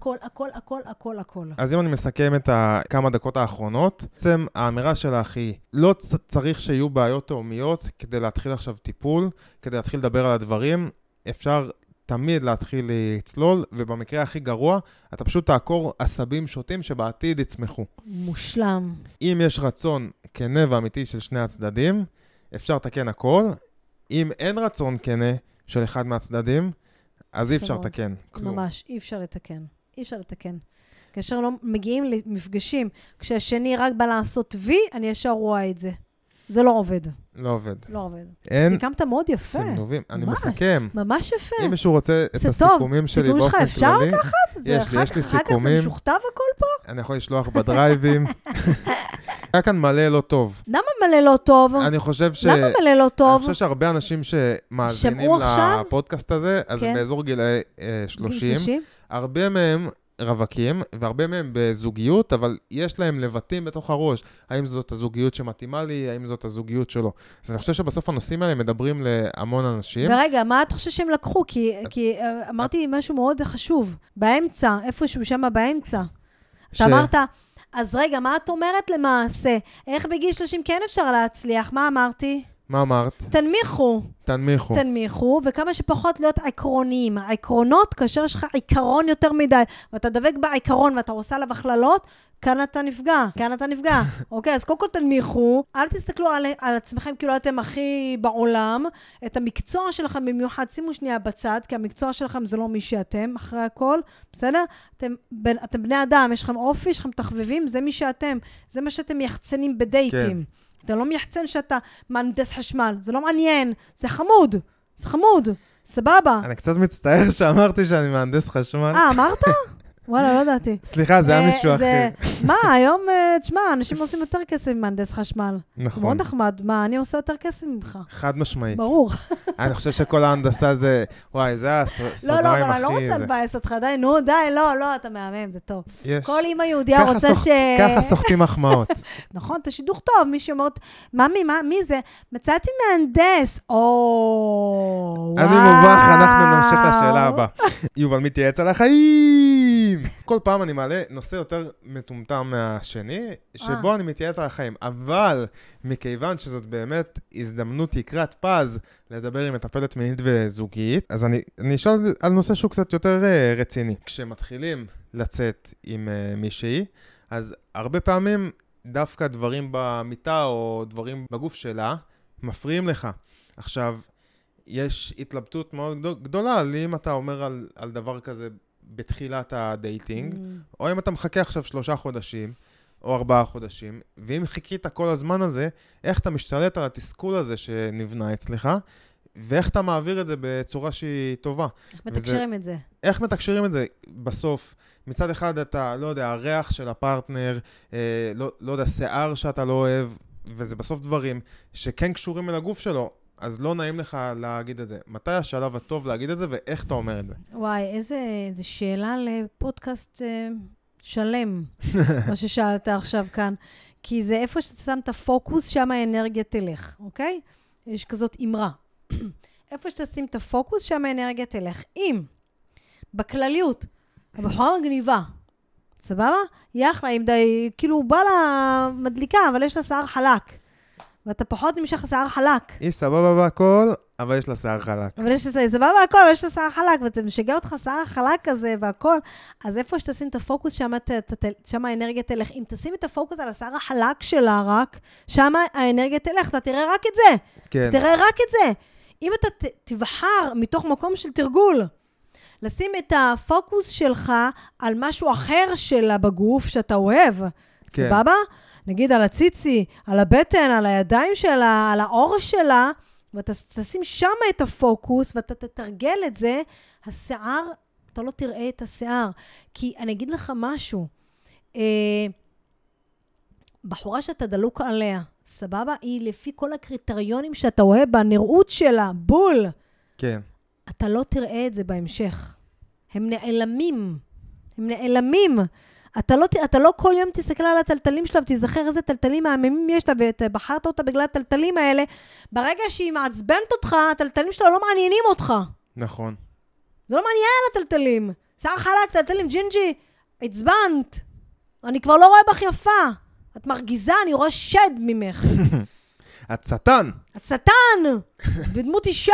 הכל. אז אם אני מסכם את כמה דקות האחרונות, בעצם האמירה שלך היא, לא צריך שיהיו בעיות תאומיות כדי להתחיל עכשיו טיפול, כדי להתחיל לדבר על הדברים, אפשר תמיד להתחיל לצלול, ובמקרה הכי גרוע, אתה פשוט תעקור עשבים שוטים שבעתיד יצמחו. מושלם. אם יש רצון כנה ואמיתי של שני הצדדים, אפשר לתקן הכל. אם אין רצון כנה של אחד מהצדדים, אז אי אפשר לתקן. ממש, אי אפשר לתקן. כאשר לא מגיעים למפגשים, כשהשני רק בא לעשות וי, אני ישר רואה את זה. זה לא עובד. לא עובד. סיכמת מאוד יפה. סימנובים, אני מסכם. ממש יפה. אם מישהו רוצה את הסיכומים שלי באופן כללי, אפשר לקחת? יש לי סיכומים. אחר כך זה משוכתב הכל פה? אני יכול לשלוח בדרייבים. היה כאן מלא לא טוב. למה מלא לא טוב? אני חושב למה מלא לא טוב? אני חושב שהרבה אנשים שמאזינים לפודקאסט הזה, אז באזור גילי 30, הרבה מהם רווקים, והרבה מהם בזוגיות, אבל יש להם לבטים בתוך הראש. האם זאת הזוגיות שמתאימה לי, האם זאת הזוגיות שלו. אז אני חושב שבסוף הנושאים האלה מדברים להמון אנשים. ורגע, מה אתה חושב שהם לקחו? כי אמרתי משהו מאוד חשוב. באמצע, איפשהו שם באמצע. אתה אמרת, אז רגע, מה את אומרת למעשה? איך בגיל 30 כן אפשר להצליח? מה אמרתי? מה אמרת? תנמיכו, וכמה שפחות להיות עקרוניים. העקרונות, כאשר יש לך עיקרון יותר מדי, ואתה דבק בעיקרון ואתה עושה עליו הכללות, כאן אתה נפגע. אוקיי, אז קודם כל תנמיכו, אל תסתכלו על עצמכם כאילו אתם הכי בעולם, את המקצוע שלכם במיוחד, שימו שנייה בצד, כי המקצוע שלכם זה לא מי שאתם, אחרי הכל, בסדר? אתם בני אדם, יש לכם אופי, יש לכם תחביבים, זה מי שאתם, זה מה שאתם יחצנים בדייטים. אתה לא מייחצן שאתה מהנדס חשמל, זה לא מעניין, זה חמוד, סבבה. אני קצת מצטער שאמרתי שאני מהנדס חשמל. אמרת? וואלה, לא ידעתי. סליחה, זה היה מישהו אחר. מה, היום, תשמע, אנשים עושים יותר כסף ממהנדס חשמל. נכון. מאוד נחמד, מה, אני עושה יותר כסף ממך. חד משמעית. ברור. אני חושב שכל ההנדסה זה, וואי, זה הסוגריים הכי... לא, אבל אני לא רוצה לבאס אותך, די, נו, די, לא, אתה מהמם, זה טוב. יש. כל אמא יהודיה רוצה ככה סוחטים מחמאות. נכון, אתה שידוך טוב, מישהו אומרת, מי זה? מצאתי מהנדס, וואו. אני מובך, אנחנו נמשיך לשאלה הבאה. יובל מתייעץ על החיים. כל פעם אני מעלה נושא יותר מטומטם מהשני, שבו אני מתייעץ על החיים. אבל מכיוון שזאת באמת הזדמנות יקרת פז לדבר עם מטפלת מינית וזוגית, אז אני אשאל על נושא שהוא קצת יותר רציני. כשמתחילים לצאת עם מישהי, אז הרבה פעמים דווקא דברים במיטה או דברים בגוף שלה מפריעים לך. עכשיו, יש התלבטות מאוד גדולה אם אתה אומר על דבר כזה בתחילת הדייטינג, או אם אתה מחכה עכשיו 3 חודשים או 4 חודשים, ואם חיכית כל הזמן הזה, איך אתה משתלט על התסכול הזה שנבנה אצלך, ואיך אתה מעביר את זה בצורה שהיא טובה. איך מתקשרים את זה? איך מתקשרים את זה? בסוף, מצד אחד אתה, לא יודע, הריח של הפרטנר, לא יודע, שיער שאתה לא אוהב, וזה בסוף דברים שכן קשורים אל הגוף שלו, אז לא נעים לך להגיד את זה. מתי השלב הטוב להגיד את זה, ואיך אתה אומר את זה? וואי, איזה שאלה לפודקאסט שלם, מה ששאלת עכשיו כאן. כי זה איפה שאתה שם את הפוקוס, שם האנרגיה תלך, אוקיי? יש כזאת אמרה. איפה שאתה שים את הפוקוס, שם האנרגיה תלך. אם, בכלליות, הבחורה מגניבה, סבבה? יחלה, אם די, כאילו הוא בא לה מדליקה, אבל יש לה שיער חלק. ואתה פחות נמשך לשיער חלק. היא סבבה בהכל, אבל יש לה שיער חלק. אבל יש לה סבבה בהכל, אבל יש לה שיער חלק, ואתה משגע אותך שיער חלק כזה והכל. אז איפה שתשים את הפוקוס, שם האנרגיה תלך. אם תשים את הפוקוס על השיער החלק שלה רק, שם האנרגיה תלך, אתה תראה רק את זה. כן. תראה רק את זה. אם אתה תבחר מתוך מקום של תרגול, לשים את הפוקוס שלך על משהו אחר שלה בגוף שאתה אוהב, כן. סבבה? נגיד על הציצי, על הבטן, על הידיים שלה, על האור שלה, ואתה תשים שם את הפוקוס, ואתה תתרגל את זה, השיער, אתה לא תראה את השיער. כי אני אגיד לך משהו, בחורה שאתה דלוק עליה, סבבה? היא לפי כל הקריטריונים שאתה אוהב בנראות שלה, בול. כן. אתה לא תראה את זה בהמשך. הם נעלמים. הם נעלמים. אתה לא כל יום תסתכל על הטלטלים שלה ותזכר איזה טלטלים מהממים יש לה, ובחרת אותה בגלל הטלטלים האלה. ברגע שהיא מעצבנת אותך, הטלטלים שלה לא מעניינים אותך. נכון. זה לא מעניין הטלטלים. שיער חלק, טלטלים, ג'ינג'י, עצבנת. אני כבר לא רואה בך יפה. את מרגיזה, אני רואה שד ממך. את שטן. את שטן! בדמות אישה!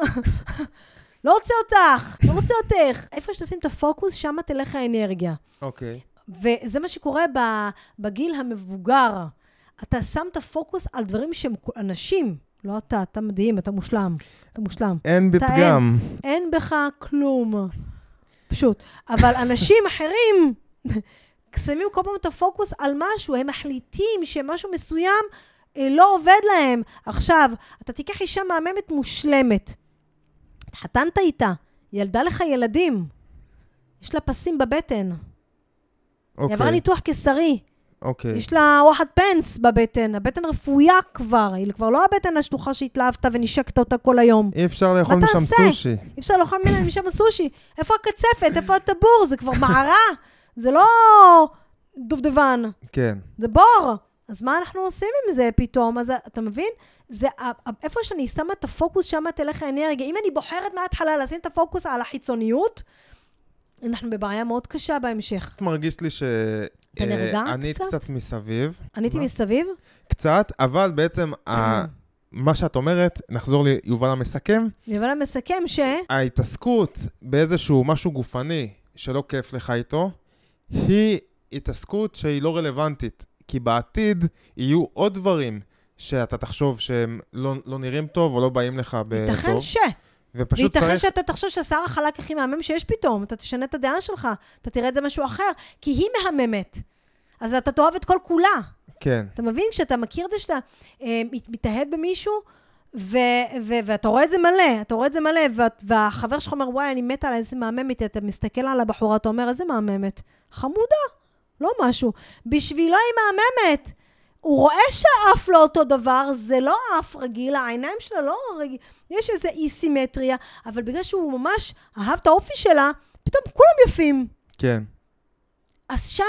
לא רוצה אותך, לא רוצה אותך. איפה שתשים את הפוקוס, שם תלך האנרגיה. אוקיי. וזה מה שקורה בגיל המבוגר. אתה שם את הפוקוס על דברים שהם אנשים. לא אתה מדהים, אתה מושלם. אתה מושלם. אין בפגם. אין בך כלום. פשוט. אבל אנשים אחרים שמים כל פעם את הפוקוס על משהו, הם מחליטים שמשהו מסוים לא עובד להם. עכשיו, אתה תיקח אישה מהממת מושלמת. התחתנת איתה, ילדה לך ילדים. יש לה פסים בבטן. היא עברה ניתוח קיסרי. אוקיי. יש לה וואחד פנס בבטן. הבטן רפויה כבר. היא כבר לא הבטן השלוחה שהתלהבת ונשקת אותה כל היום. אי אפשר לאכול משם סושי. אי אפשר לאכול משם סושי. איפה הקצפת? איפה הטבור? זה כבר מערה. זה לא דובדבן. כן. זה בור. אז מה אנחנו עושים עם זה פתאום? אז אתה מבין? זה איפה שאני שמה את הפוקוס, שם תלך האנרגיה. אם אני בוחרת מההתחלה לשים את הפוקוס על החיצוניות, אנחנו בבעיה מאוד קשה בהמשך. מרגיש לי אתה נרגע אני קצת? קצת מסביב. עניתי מסביב? קצת, אבל בעצם מה שאת אומרת, נחזור ליובל המסכם. יובל המסכם ההתעסקות באיזשהו משהו גופני שלא כיף לך איתו, היא התעסקות שהיא לא רלוונטית. כי בעתיד יהיו עוד דברים שאתה תחשוב שהם לא נראים טוב או לא באים לך בטוב. ייתכן וייתכן שאתה תחשוב שהשיער החלק הכי מהמם שיש פתאום, אתה תשנה את הדעה שלך, אתה תראה את זה משהו אחר, כי היא מהממת. אז אתה תאהב את כל כולה. כן. אתה מבין? כשאתה מכיר את זה שאתה מתאהב במישהו, ואתה רואה את זה מלא, והחבר שלך אומר, וואי, אני מתה על איזה מהממת, אתה מסתכל על הבחורה, אתה אומר, איזה מהממת. חמודה. לא משהו. בשבילו היא מהממת. הוא רואה שהאף לא אותו דבר, זה לא אף רגיל, העיניים שלה לא רגיל, יש איזו אי סימטריה, אבל בגלל שהוא ממש אהב את האופי שלה, פתאום כולם יפים. כן. אז שם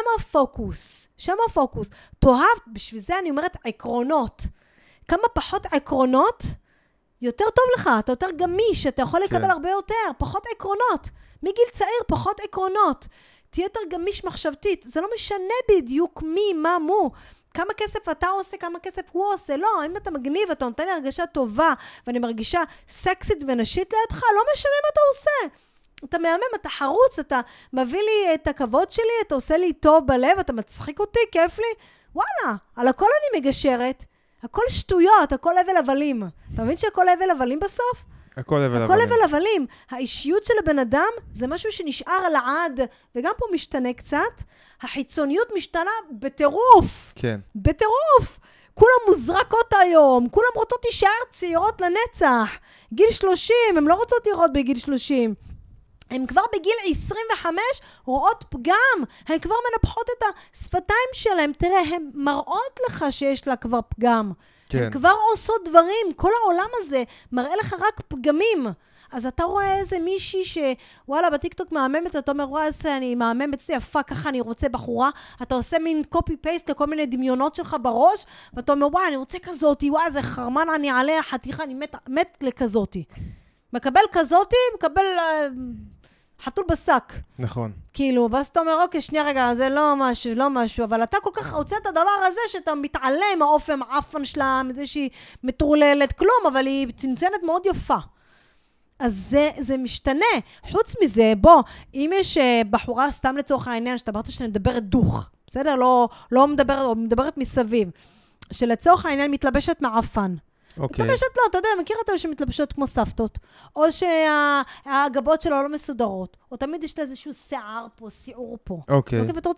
הפוקוס. תאהב, בשביל זה אני אומרת עקרונות. כמה פחות עקרונות, יותר טוב לך, אתה יותר גמיש, אתה יכול לקבל הרבה יותר, פחות עקרונות. מגיל צעיר, פחות עקרונות. תהיה יותר גמיש מחשבתית, זה לא משנה בדיוק מי, מה, מו. כמה כסף אתה עושה, כמה כסף הוא עושה. לא, אם אתה מגניב, אתה נותן לי הרגשה טובה, ואני מרגישה סקסית ונשית לידך, לא משנה מה אתה עושה. אתה מהמם, אתה חרוץ, אתה מביא לי את הכבוד שלי, אתה עושה לי טוב בלב, אתה מצחיק אותי, כיף לי. וואלה, על הכל אני מגשרת. הכל שטויות, הכל הבל הבלים. אתה מבין שהכל הבל הבלים בסוף? הכל הבל הכל הבל הבלים. האישיות של הבן אדם זה משהו שנשאר לעד, וגם פה משתנה קצת. החיצוניות משתנה בטירוף. כן. בטירוף. כולם מוזרקות היום, כולם רוצות להישאר צעירות לנצח. גיל 30, הם לא רוצות לראות בגיל 30. הם כבר בגיל 25 רואות פגם, הן כבר מנפחות את השפתיים שלהם, תראה, הן מראות לך שיש לה כבר פגם. כן. הן כבר עושות דברים, כל העולם הזה מראה לך רק פגמים. אז אתה רואה איזה מישהי שוואלה בטיקטוק מהממת, ואתה אומר, וואי, אני מהממת, זה יפה, ככה אני רוצה בחורה, אתה עושה מין קופי-פייסט לכל מיני דמיונות שלך בראש, ואתה אומר, וואי, אני רוצה כזאתי, וואי, זה חרמן, אני עליה, חתיכה, אני מת לכזאתי. מקבל כזאתי, מקבל חתול בשק. נכון. כאילו, ואז אתה אומר, אוקיי, שנייה רגע, זה לא משהו, אבל אתה כל כך רוצה את הדבר הזה, שאתה מתעלם, האופן, האפן שלה, מזה שהיא מטורללת, כלום, אבל היא צנצנת מאוד יפה. אז זה משתנה. חוץ מזה, בוא, אם יש בחורה סתם לצורך העניין, שאתה אמרת שאני מדברת דוך, בסדר? לא מדברת מסביב, שלצורך העניין מתלבשת מעפן. מתלבשת לא, אתה יודע, מכיר אותה שמתלבשות כמו סבתות, או שהגבות שלה לא מסודרות, או תמיד יש לה איזשהו שיעור פה. אוקיי. ואתה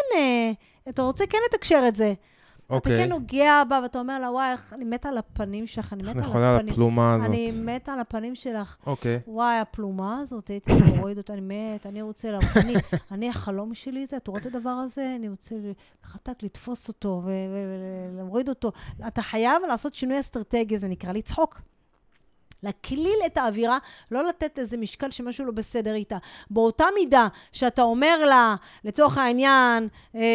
רוצה כן לתקשר את זה. אתה כן נוגע בה, ואתה אומר לה, וואי, אני מתה על הפנים שלך, אני מתה על הפנים. אני מתה על הפנים שלך. אוקיי. וואי, הפלומה הזאת, הייתי להוריד אותה, אני רוצה לה, אני החלום שלי זה, אתה רואה את הדבר הזה, אני רוצה חתק לתפוס אותו ולהוריד אותו. אתה חייב לעשות שינוי אסטרטגי, זה נקרא לצחוק. להכליל את האווירה, לא לתת איזה משקל שמשהו לא בסדר איתה. באותה מידה שאתה אומר לה, לצורך העניין,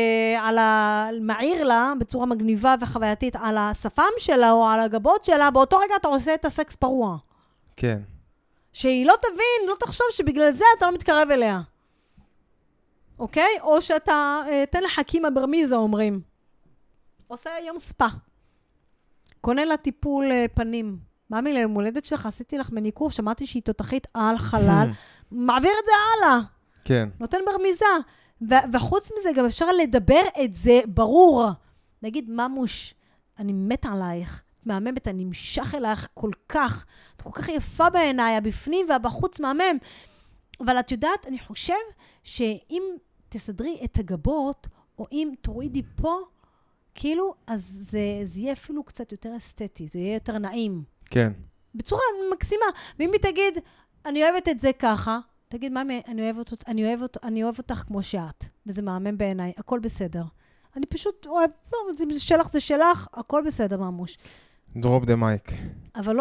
מעיר לה, בצורה מגניבה וחווייתית, על השפם שלה או על הגבות שלה, באותו רגע אתה עושה את הסקס פרוע. כן. שהיא לא תבין, לא תחשוב שבגלל זה אתה לא מתקרב אליה. אוקיי? או שאתה, תן לחכים ברמיזה, אומרים. עושה יום ספה. קונה לה טיפול פנים. מאמי, ליום הולדת שלך, עשיתי לך מניקור, שמעתי שהיא תותחית על חלל, מעביר את זה הלאה. כן. נותן ברמיזה. וחוץ מזה, גם אפשר לדבר את זה ברור. נגיד, ממוש, אני מת עלייך, מהממת, אני נמשך אלייך כל כך, את כל כך יפה בעיניי, הבפנים והבחוץ מהמם. אבל את יודעת, אני חושב שאם תסדרי את הגבות, או אם תורידי פה, כאילו, אז זה יהיה אפילו קצת יותר אסתטי, זה יהיה יותר נעים. כן. בצורה מקסימה. ואם היא תגיד, אני אוהבת את זה ככה, תגיד, מאמי, אני אוהב אותך כמו שאת, וזה מהמם בעיניי, הכל בסדר. אני פשוט אוהב, זה שלך, הכל בסדר, ממוש. drop the mic. אבל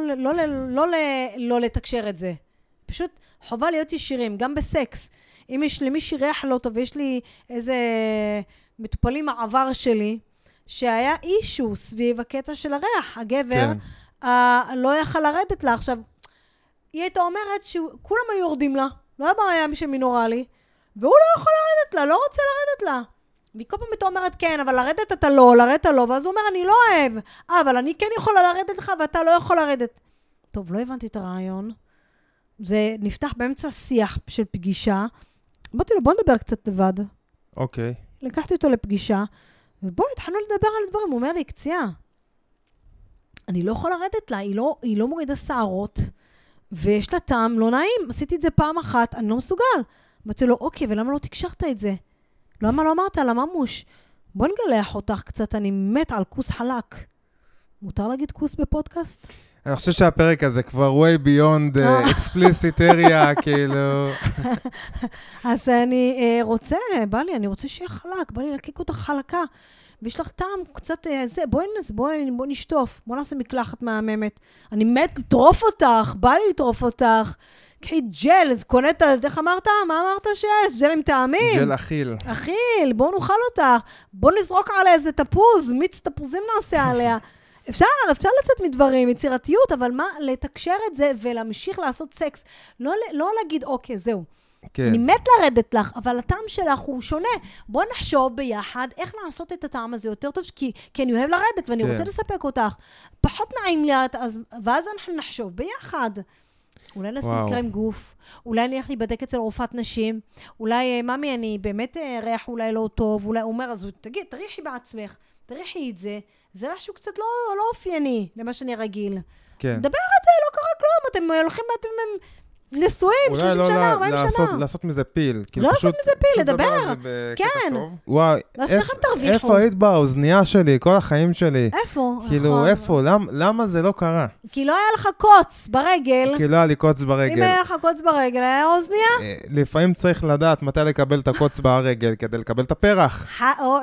לא לתקשר את זה. פשוט חובה להיות ישירים, גם בסקס. אם יש למישהי ריח לא טוב, ויש לי איזה מטופלים מהעבר שלי, שהיה אישו סביב הקטע של הריח, הגבר, לא יכל לרדת לה. עכשיו, היא הייתה אומרת שכולם היו יורדים לה, לא היה בעיה שמינורלי, והוא לא יכול לרדת לה, לא רוצה לרדת לה. והיא כל פעם הייתה אומרת, כן, אבל לרדת אתה לא, ואז הוא אומר, אני לא אוהב, אבל אני כן יכולה לרדת לך, ואתה לא יכול לרדת. טוב, לא הבנתי את הרעיון. זה נפתח באמצע שיח של פגישה. אמרתי לו, בוא נדבר קצת לבד. אוקיי. לקחתי אותו לפגישה, ובוא, התחלנו לדבר על הדברים. הוא אומר לי, קציעה, אני לא יכול לרדת לה, היא לא מורידה שערות, ויש לה טעם לא נעים. עשיתי את זה פעם אחת, אני לא מסוגל. אמרתי לו, אוקיי, ולמה לא תקשרת את זה? למה לא אמרת לה, ממוש? בוא נגלח אותך קצת, אני מת על כוס חלק. מותר להגיד כוס בפודקאסט? אני חושב שהפרק הזה כבר way beyond explicit area, כאילו... אז אני רוצה, אני רוצה שיהיה חלק, בא לי להקיק אותך חלקה, ויש לך טעם קצת זה, בואי נשטוף, בואי נעשה מקלחת מהממת. אני מת לטרוף אותך, בא לי לטרוף אותך. קחי ג'ל, אז קונה את, איך אמרת? מה אמרת שיש? ג'ל עם טעמים? ג'ל אכיל. אכיל, בואו נאכל אותך. בואו נזרוק עליה איזה תפוז, מיץ תפוזים נעשה עליה. אפשר לצאת מדברים, יצירתיות, אבל מה? לתקשר את זה ולהמשיך לעשות סקס. לא להגיד, אוקיי, זהו. כן. אני מת לרדת לך, אבל הטעם שלך הוא שונה. בוא נחשוב ביחד איך לעשות את הטעם הזה יותר טוב, כי אני אוהב לרדת ואני רוצה לספק אותך. פחות נעים לי, ואז אנחנו נחשוב ביחד. אולי נשים קרם גוף, אולי אני הולך להיבדק אצל רופאת נשים, אולי, ממי, אני באמת ריח אולי לא טוב, אולי הוא אומר, אז תגיד, תריחי בעצמך, תריחי את זה, זה משהו קצת לא אופייני למה שאני רגיל. כן. דבר את זה, לא קרה כלום, אתם הולכים, אתם נשואים, 30 שנה, 40 שנה. אולי לא לעשות מזה פיל. לא לעשות מזה פיל, לדבר. כן. וואי, איפה היית באוזנייה שלי, כל החיים שלי? איפה? כאילו, איפה? למה זה לא קרה? כי לא היה לך קוץ ברגל. כי לא היה לי קוץ ברגל. אם היה לך קוץ ברגל, היה אוזנייה? לפעמים צריך לדעת מתי לקבל את הקוץ ברגל, כדי לקבל את הפרח.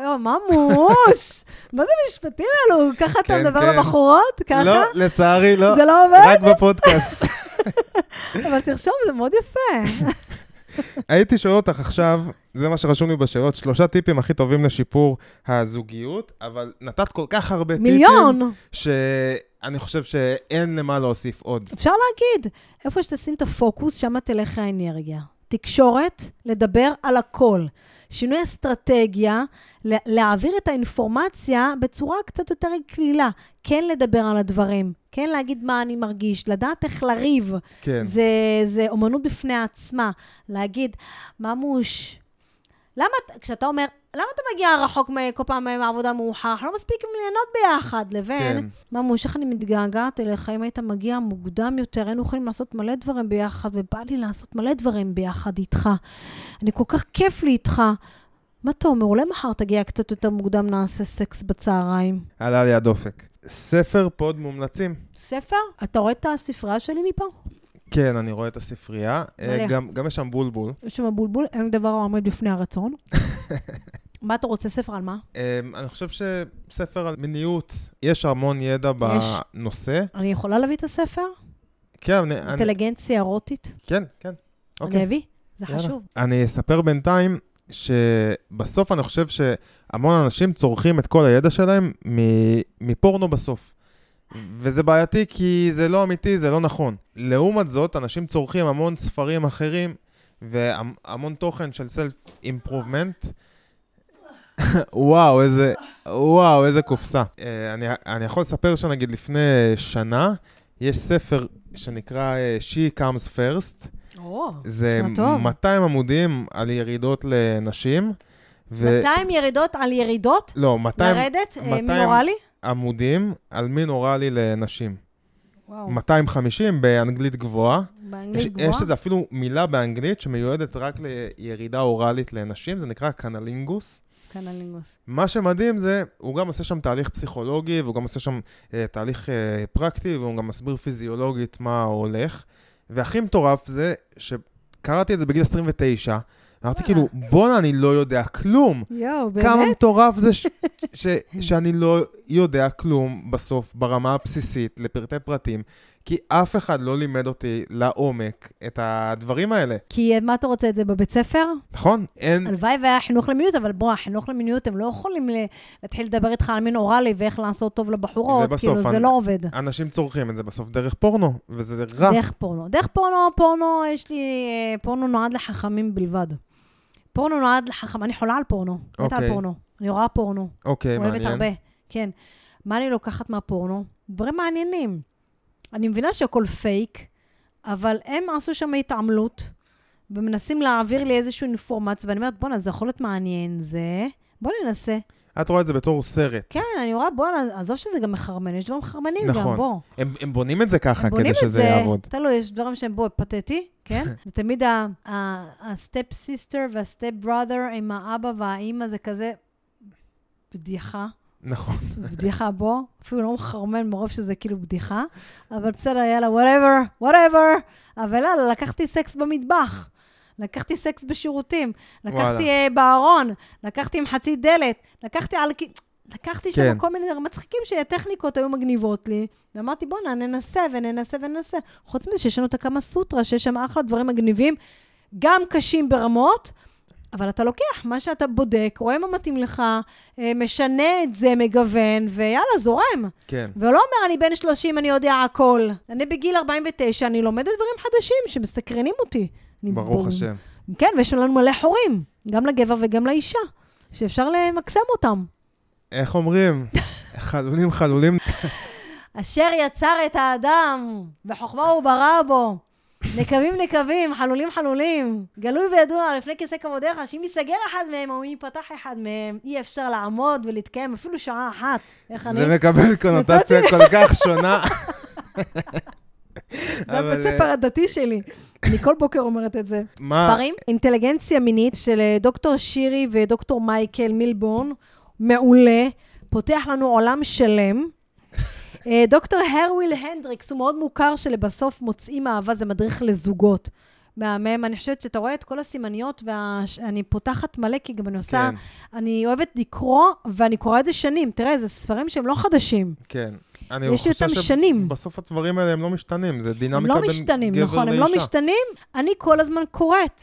ממוש! מה זה משפטים אלו? ככה אתה מדבר לבחורות? ככה? לא, לצערי לא. זה לא עובד? רק בפודקאסט. אבל תרשום, זה מאוד יפה. הייתי שואל אותך עכשיו, זה מה שרשום לי בשאלות, 3 טיפים הכי טובים לשיפור הזוגיות, אבל נתת כל כך הרבה טיפים, מיליון! שאני חושב שאין למה להוסיף עוד. אפשר להגיד, איפה שתשים את הפוקוס, שמה תלך האנרגיה. תקשורת, לדבר על הכל. שינוי אסטרטגיה, להעביר את האינפורמציה בצורה קצת יותר כלילה. כן לדבר על הדברים, כן להגיד מה אני מרגיש, לדעת איך לריב. כן. זה אומנות בפני עצמה. להגיד, ממוש, כשאתה אומר, למה אתה מגיע רחוק כל פעם מהעבודה מאוחר? אנחנו לא מספיק ליהנות ביחד, לבין, כן. ממוש, איך אני מתגעגעת אליך, אם היית מגיע מוקדם יותר, היינו יכולים לעשות מלא דברים ביחד, ובא לי לעשות מלא דברים ביחד איתך. אני כל כך כיף לי איתך. מה אתה אומר? אולי מחר תגיע קצת יותר מוקדם, נעשה סקס בצהריים. עלה לי הדופק. ספר פוד מומלצים. ספר? אתה רואה את הספרייה שלי מפה? כן, אני רואה את הספרייה. גם יש שם בולבול. יש שם בולבול, אין דבר העומד בפני הרצון. מה אתה רוצה, ספר על מה? אני חושב שספר על מיניות, יש המון ידע בנושא. אני יכולה להביא את הספר? כן. אינטליגנציה אירוטית? כן. אני אביא? זה חשוב. אני אספר בינתיים שבסוף אני חושב שהמון אנשים צורכים את כל הידע שלהם מפורנו בסוף. וזה בעייתי כי זה לא אמיתי, זה לא נכון. לעומת זאת, אנשים צורכים המון ספרים אחרים והמון תוכן של self-improvement. וואו, איזה קופסה. אני יכול לספר שנגיד לפני שנה, יש ספר שנקרא She Comes First. זה 200 עמודים על ירידות לנשים. 200 ירידות על ירידות? לא, 200... לרדת? מין אוראלי? עמודים על מין אוראלי לנשים. 250 באנגלית גבוהה. באנגלית גבוהה? יש לזה אפילו מילה באנגלית שמיועדת רק לירידה אוראלית לנשים, זה נקרא קנלינגוס. קנלינגוס. מה שמדהים זה, הוא גם עושה שם תהליך פסיכולוגי, והוא גם עושה שם תהליך פרקטי, והוא גם מסביר פיזיולוגית מה הולך. והכי מטורף זה שקראתי את זה בגיל 29, אמרתי כאילו, בונה, אני לא יודע כלום. באמת? כמה מטורף זה שאני לא יודע כלום בסוף ברמה הבסיסית לפרטי פרטים, כי אף אחד לא לימד אותי לעומק את הדברים האלה. כי מה אתה רוצה את זה בבית ספר? נכון, אין... הלוואי והיה חינוך למיניות, אבל בוא, החינוך למיניות, הם לא יכולים להתחיל לדבר איתך על מין אוראלי ואיך לעשות טוב לבחורות, כאילו זה לא עובד. אנשים צורכים את זה בסוף דרך פורנו, וזה רע. דרך פורנו, יש לי, פורנו נועד לחכמים בלבד. פורנו נועד לחכם, אני חולה על פורנו, מתה על פורנו, אני רואה פורנו. אוקיי, מעניין. אוהבת הרבה, כן. מה אני לוקחת מהפורנו? דברים מעניינים. אני מבינה שהכל פייק, אבל הם עשו שם התעמלות, ומנסים להעביר לי איזושהי אינפורמציה, ואני אומרת, בוא'נה, זה יכול להיות מעניין, זה, בוא ננסה. את רואה את זה בתור סרט. כן, אני רואה, בוא'נה, עזוב שזה גם מחרמן, יש דברים מחרמנים נכון. גם, בוא. הם בונים את זה ככה, כדי שזה יעבוד. תלוי, יש דברים שהם בוא, פתטי, כן? זה תמיד הסטפ סיסטר והסטפ בראדר עם האבא והאמא, זה כזה בדיחה. נכון. בדיחה בו, אפילו לא מחרמן מרוב שזה כאילו בדיחה, אבל בסדר, יאללה, whatever. אבל יאללה, לקחתי סקס במטבח, לקחתי סקס בשירותים, לקחתי בארון, לקחתי עם חצי דלת, לקחתי שם כל מיני מצחיקים שהטכניקות היו מגניבות לי, ואמרתי בוא ננסה וננסה. חוץ מזה שיש לנו את הקמה סוטרה, שיש שם אחלה דברים מגניבים, גם קשים ברמות, אבל אתה לוקח מה שאתה בודק, רואה מה מתאים לך, משנה את זה, מגוון, ויאללה, זורם. כן. ולא אומר, אני בן 30, אני יודע הכל. אני בגיל 49, אני לומדת דברים חדשים שמסקרנים אותי. ברוך השם. כן, ויש לנו מלא חורים, גם לגבר וגם לאישה, שאפשר למקסם אותם. איך אומרים? חלולים. אשר יצר את האדם, בחוכמה הוא ברא בו. נקבים, חלולים. גלוי וידוע לפני כיסא כבודיך, שאם ייסגר אחד מהם או אם ייפתח אחד מהם, אי אפשר לעמוד ולהתקיים אפילו שעה אחת. זה מקבל קונוטציה כל כך שונה. זה הבית ספר הדתי שלי. אני כל בוקר אומרת את זה. ספרים? אינטליגנציה מינית של דוקטור שירי ודוקטור מייקל מילבורן, מעולה, פותח לנו עולם שלם. דוקטור הרוויל הנדריקס הוא מאוד מוכר שלבסוף מוצאים אהבה, זה מדריך לזוגות. מהמם, אני חושבת שאתה רואה את כל הסימניות, ואני פותחת מלא, כי גם אני עושה, אני אוהבת לקרוא, ואני קוראה את זה שנים. תראה, זה ספרים שהם לא חדשים. כן. יש לי אותם שנים. בסוף הדברים האלה הם לא משתנים, זה דינמיקה בין גבר לאישה. הם לא משתנים, נכון, הם לא משתנים. אני כל הזמן קוראת.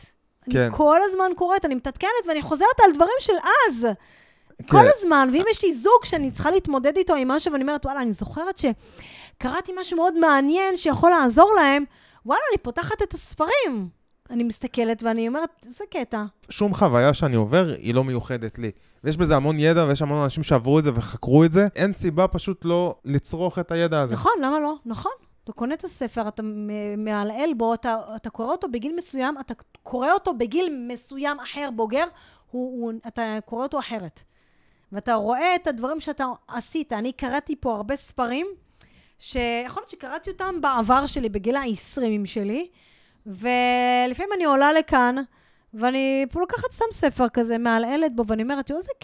אני מתעדכנת, ואני חוזרת על דברים של אז. כל הזמן, ואם יש לי זוג שאני צריכה להתמודד איתו עם משהו, ואני אומרת, וואלה, אני זוכרת שקראתי משהו מאוד מעניין שיכול לעזור להם, וואלה, אני פותחת את הספרים. אני מסתכלת ואני אומרת, זה קטע. שום חוויה שאני עובר היא לא מיוחדת לי. ויש בזה המון ידע, ויש המון אנשים שעברו את זה וחקרו את זה. אין סיבה פשוט לא לצרוך את הידע הזה. נכון, למה לא? נכון. אתה קונה את הספר, אתה מעלעל בו, אתה קורא אותו בגיל מסוים, אתה קורא אותו בגיל מסוים אחר בוגר, אתה קורא אותו אחרת. ואתה רואה את הדברים שאתה עשית. אני קראתי פה הרבה ספרים, שיכול להיות שקראתי אותם בעבר שלי, בגיל ה-20 שלי, ולפעמים אני עולה לכאן, ואני פה לוקחת סתם ספר כזה, מעלעלת בו, ואני אומרת, איזה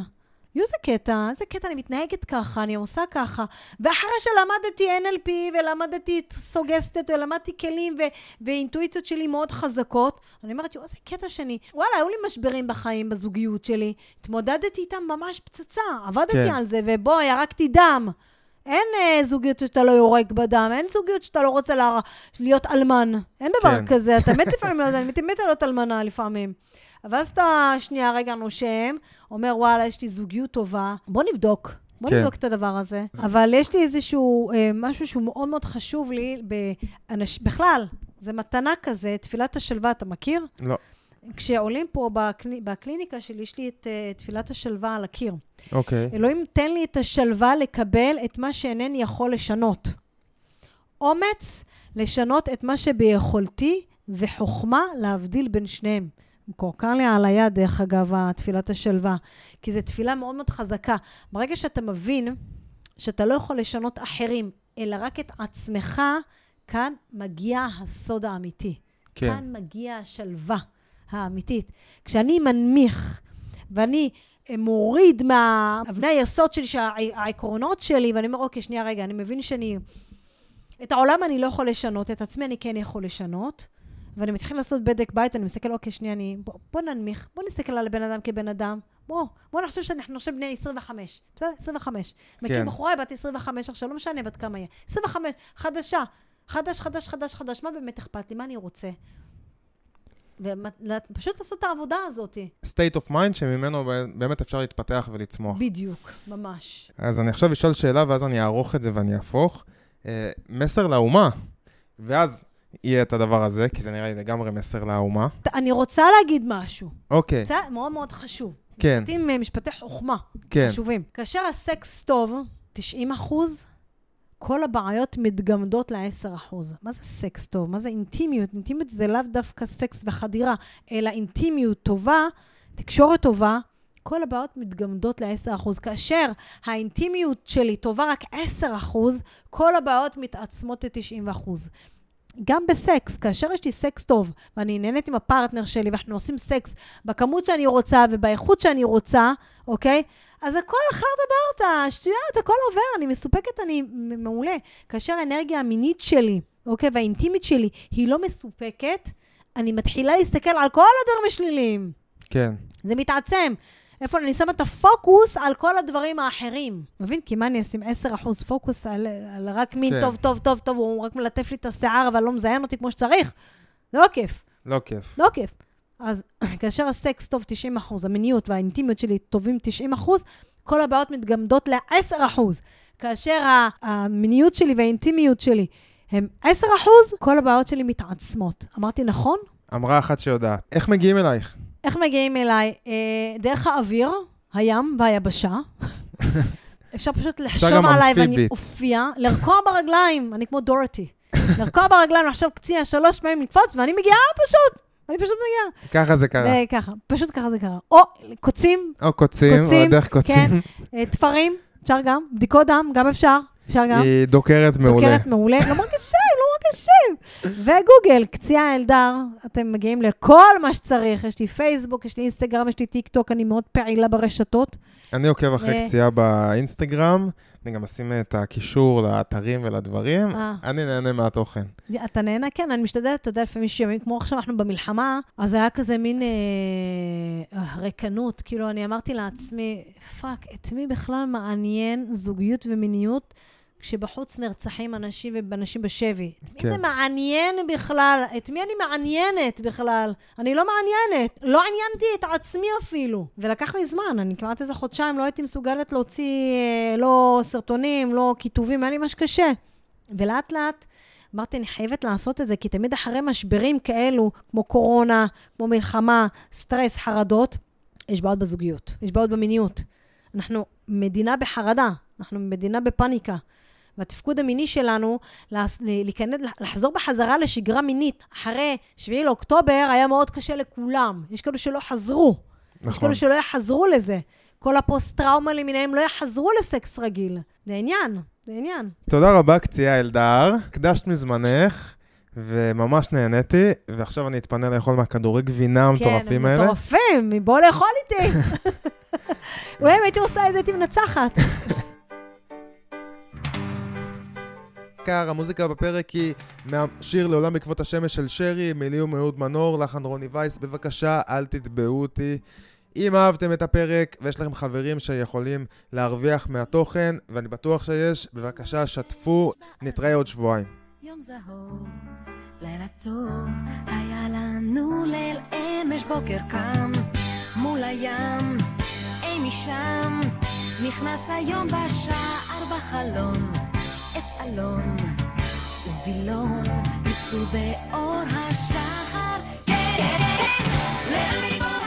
קטע, אני מתנהגת ככה, אני עושה ככה, ואחרי שלמדתי NLP, ולמדתי סוגסטיות, ולמדתי כלים, ואינטואיציות שלי מאוד חזקות, אני אומרת, איזה קטע שאני, וואלה, היו לי משברים בחיים, בזוגיות שלי, התמודדתי איתם ממש פצצה, עבדתי על זה, ובוא, ירקתי דם, אין זוגיות שאתה לא יורק בדם, אין זוגיות שאתה לא רוצה להיות אלמן, אין דבר כזה, אתה מת לפעמים, אני מת להיות אלמנה לפעמים. אבל אז אתה שנייה רגע נושם, אומר וואלה, יש לי זוגיות טובה, בוא נבדוק את הדבר הזה. אבל יש לי איזשהו משהו שהוא מאוד מאוד חשוב לי, בכלל, זה מתנה כזה, תפילת השלווה, אתה מכיר? לא. כשעולים פה בקליניקה שלי, יש לי את תפילת השלווה על הקיר. אוקיי. אלוהים תן לי את השלווה לקבל את מה שאינני יכול לשנות. אומץ לשנות את מה שביכולתי, וחוכמה להבדיל בין שניהם. קורקר לי על היד, דרך אגב, תפילת השלווה. כי זו תפילה מאוד מאוד חזקה. ברגע שאתה מבין שאתה לא יכול לשנות אחרים, אלא רק את עצמך, כאן מגיע הסוד האמיתי. כן. כאן מגיע השלווה האמיתית. כשאני מנמיך, ואני מוריד מהאבני היסוד שלי, העקרונות שלי, ואני אומר, אוקיי, שנייה רגע, אני מבין את העולם אני לא יכול לשנות, את עצמי אני כן יכול לשנות, ואני מתחיל לעשות בדק בית, אני מסתכל, אוקיי, שנייה, בוא ננמיך, בוא נסתכל על בן אדם כבן אדם, בוא נחשוב שאנחנו נחשב בני 25, בסדר? 25. מכיר בחורה, בת 25, עכשיו לא משנה בת כמה יהיה. 25, חדשה, חדש, מה באמת אכפת לי? מה אני רוצה? ופשוט לעשות את העבודה הזאת. state of mind שממנו באמת אפשר להתפתח ולצמוח. בדיוק, ממש. אז אני עכשיו אשאל שאלה, ואז אני אערוך את זה ואני אהפוך. מסר לאומה, ואז יהיה את הדבר הזה, כי זה נראה לי לגמרי מסר לאומה. אני רוצה להגיד משהו. אוקיי. זה מאוד מאוד חשוב. כן. משפטים משפטי חוכמה. כן. חשובים. כאשר הסקס טוב, 90%, כל הבעיות מתגמדות ל10%. מה זה סקס טוב? מה זה אינטימיות? אינטימיות זה לאו דווקא סקס וחדירה, אלא אינטימיות טובה, תקשורת טובה, כל הבעיות מתגמדות ל10%. כאשר האינטימיות שלי טובה רק 10%, כל הבעיות מתעצמות ל90%. גם בסקס, כאשר יש לי סקס טוב, ואני נהנית עם הפרטנר שלי, ואנחנו עושים סקס בכמות שאני רוצה, ובאיכות שאני רוצה, אוקיי? אז הכל אחר דברתה, שטויות, הכל עובר, אני מסופקת, אני מעולה. כאשר האנרגיה המינית שלי, אוקיי, והאינטימית שלי, היא לא מסופקת, אני מתחילה להסתכל על כל הדברים השליליים. כן. זה מתעצם. איפה אני שמה את הפוקוס על כל הדברים האחרים. מבין? כי מה אני אשים 10% פוקוס על רק מין כן. טוב, טוב, טוב, טוב, הוא רק מלטף לי את השיער, אבל לא מזיין אותי כמו שצריך. זה לא כיף. לא כיף. לא כיף. אז כאשר הסקס טוב 90%, המיניות והאינטימיות שלי טובים 90%, כל הבעיות מתגמדות ל10%. כאשר המיניות שלי והאינטימיות שלי הם 10%, כל הבעיות שלי מתעצמות. אמרתי נכון? אמרה אחת שיודעת. איך מגיעים אלייך? איך מגיעים אליי? דרך האוויר, הים והיבשה. אפשר פשוט לחשוב גם עליי ואני אמפיבית. אופיע, לרקוע ברגליים, אני כמו דורתי. לרקוע ברגליים, עכשיו קציע 3 פעמים לקפוץ, ואני מגיעה פשוט. אני פשוט מגיעה. ככה זה קרה. וככה, פשוט ככה זה קרה. או קוצים, או קוצים, או דרך קוצים. כן, תפרים, אפשר גם, בדיקות דם, גם אפשר גם. היא דוקרת מעולה. דוקרת מעולה, לא מרגישים. וגוגל, קציעה אלדר, אתם מגיעים לכל מה שצריך. יש לי פייסבוק, יש לי אינסטגרם, יש לי טיק טוק, אני מאוד פעילה ברשתות. אני עוקב אחרי קציעה באינסטגרם, אני גם אשים את הקישור לאתרים ולדברים. אני נהנה מהתוכן. אתה נהנה? כן, אני משתדלת, אתה יודע, לפעמים שימים, כמו עכשיו אנחנו במלחמה, אז היה כזה מין ריקנות, כאילו אני אמרתי לעצמי, פאק, את מי בכלל מעניין זוגיות ומיניות, כשבחוץ נרצחים אנשים ואנשים בשבי. את מי זה מעניין בכלל? את מי אני מעניינת בכלל? אני לא מעניינת. לא עניינתי את עצמי אפילו. ולקח לי זמן. אני כמעט איזה חודשיים לא הייתי מסוגלת להוציא לא סרטונים, לא כיתובים, היה לי משהו קשה. ולאט לאט אמרתי, אני חייבת לעשות את זה, כי תמיד אחרי משברים כאלו, כמו קורונה, כמו מלחמה, סטרס, חרדות, יש בעיות בזוגיות, יש בעיות במיניות. אנחנו מדינה בחרדה, אנחנו מדינה בפניקה. והתפקוד המיני שלנו, לחזור בחזרה לשגרה מינית, אחרי 7 לאוקטובר, היה מאוד קשה לכולם. יש כאלו שלא חזרו. נכון. יש כאלו שלא יחזרו לזה. כל הפוסט-טראומה למיניהם לא יחזרו לסקס רגיל. זה עניין, זה עניין. תודה רבה, קציעה אלדר. הקדשת מזמנך, וממש נהניתי, ועכשיו אני אתפנה לאכול מהכדורי גבינה המטורפים האלה. כן, מטורפים, בוא לאכול איתי. אולי אם הייתי עושה את זה, הייתי מנצחת. המוזיקה בפרק היא מהשיר לעולם בעקבות השמש של שרי, מילים ומאוד מנור, לחן רוני וייס. בבקשה, אל תתבעו אותי. אם אהבתם את הפרק ויש לכם חברים שיכולים להרוויח מהתוכן, ואני בטוח שיש, בבקשה שתפו, נתראה עוד שבועיים. יום זהוב, לילה טוב, היה לנו ליל אמש בוקר קם, מול הים, אי משם, נכנס היום בשער בחלון, עץ אלון ובילון, יצאו באור השחר, כן, ליל מבוא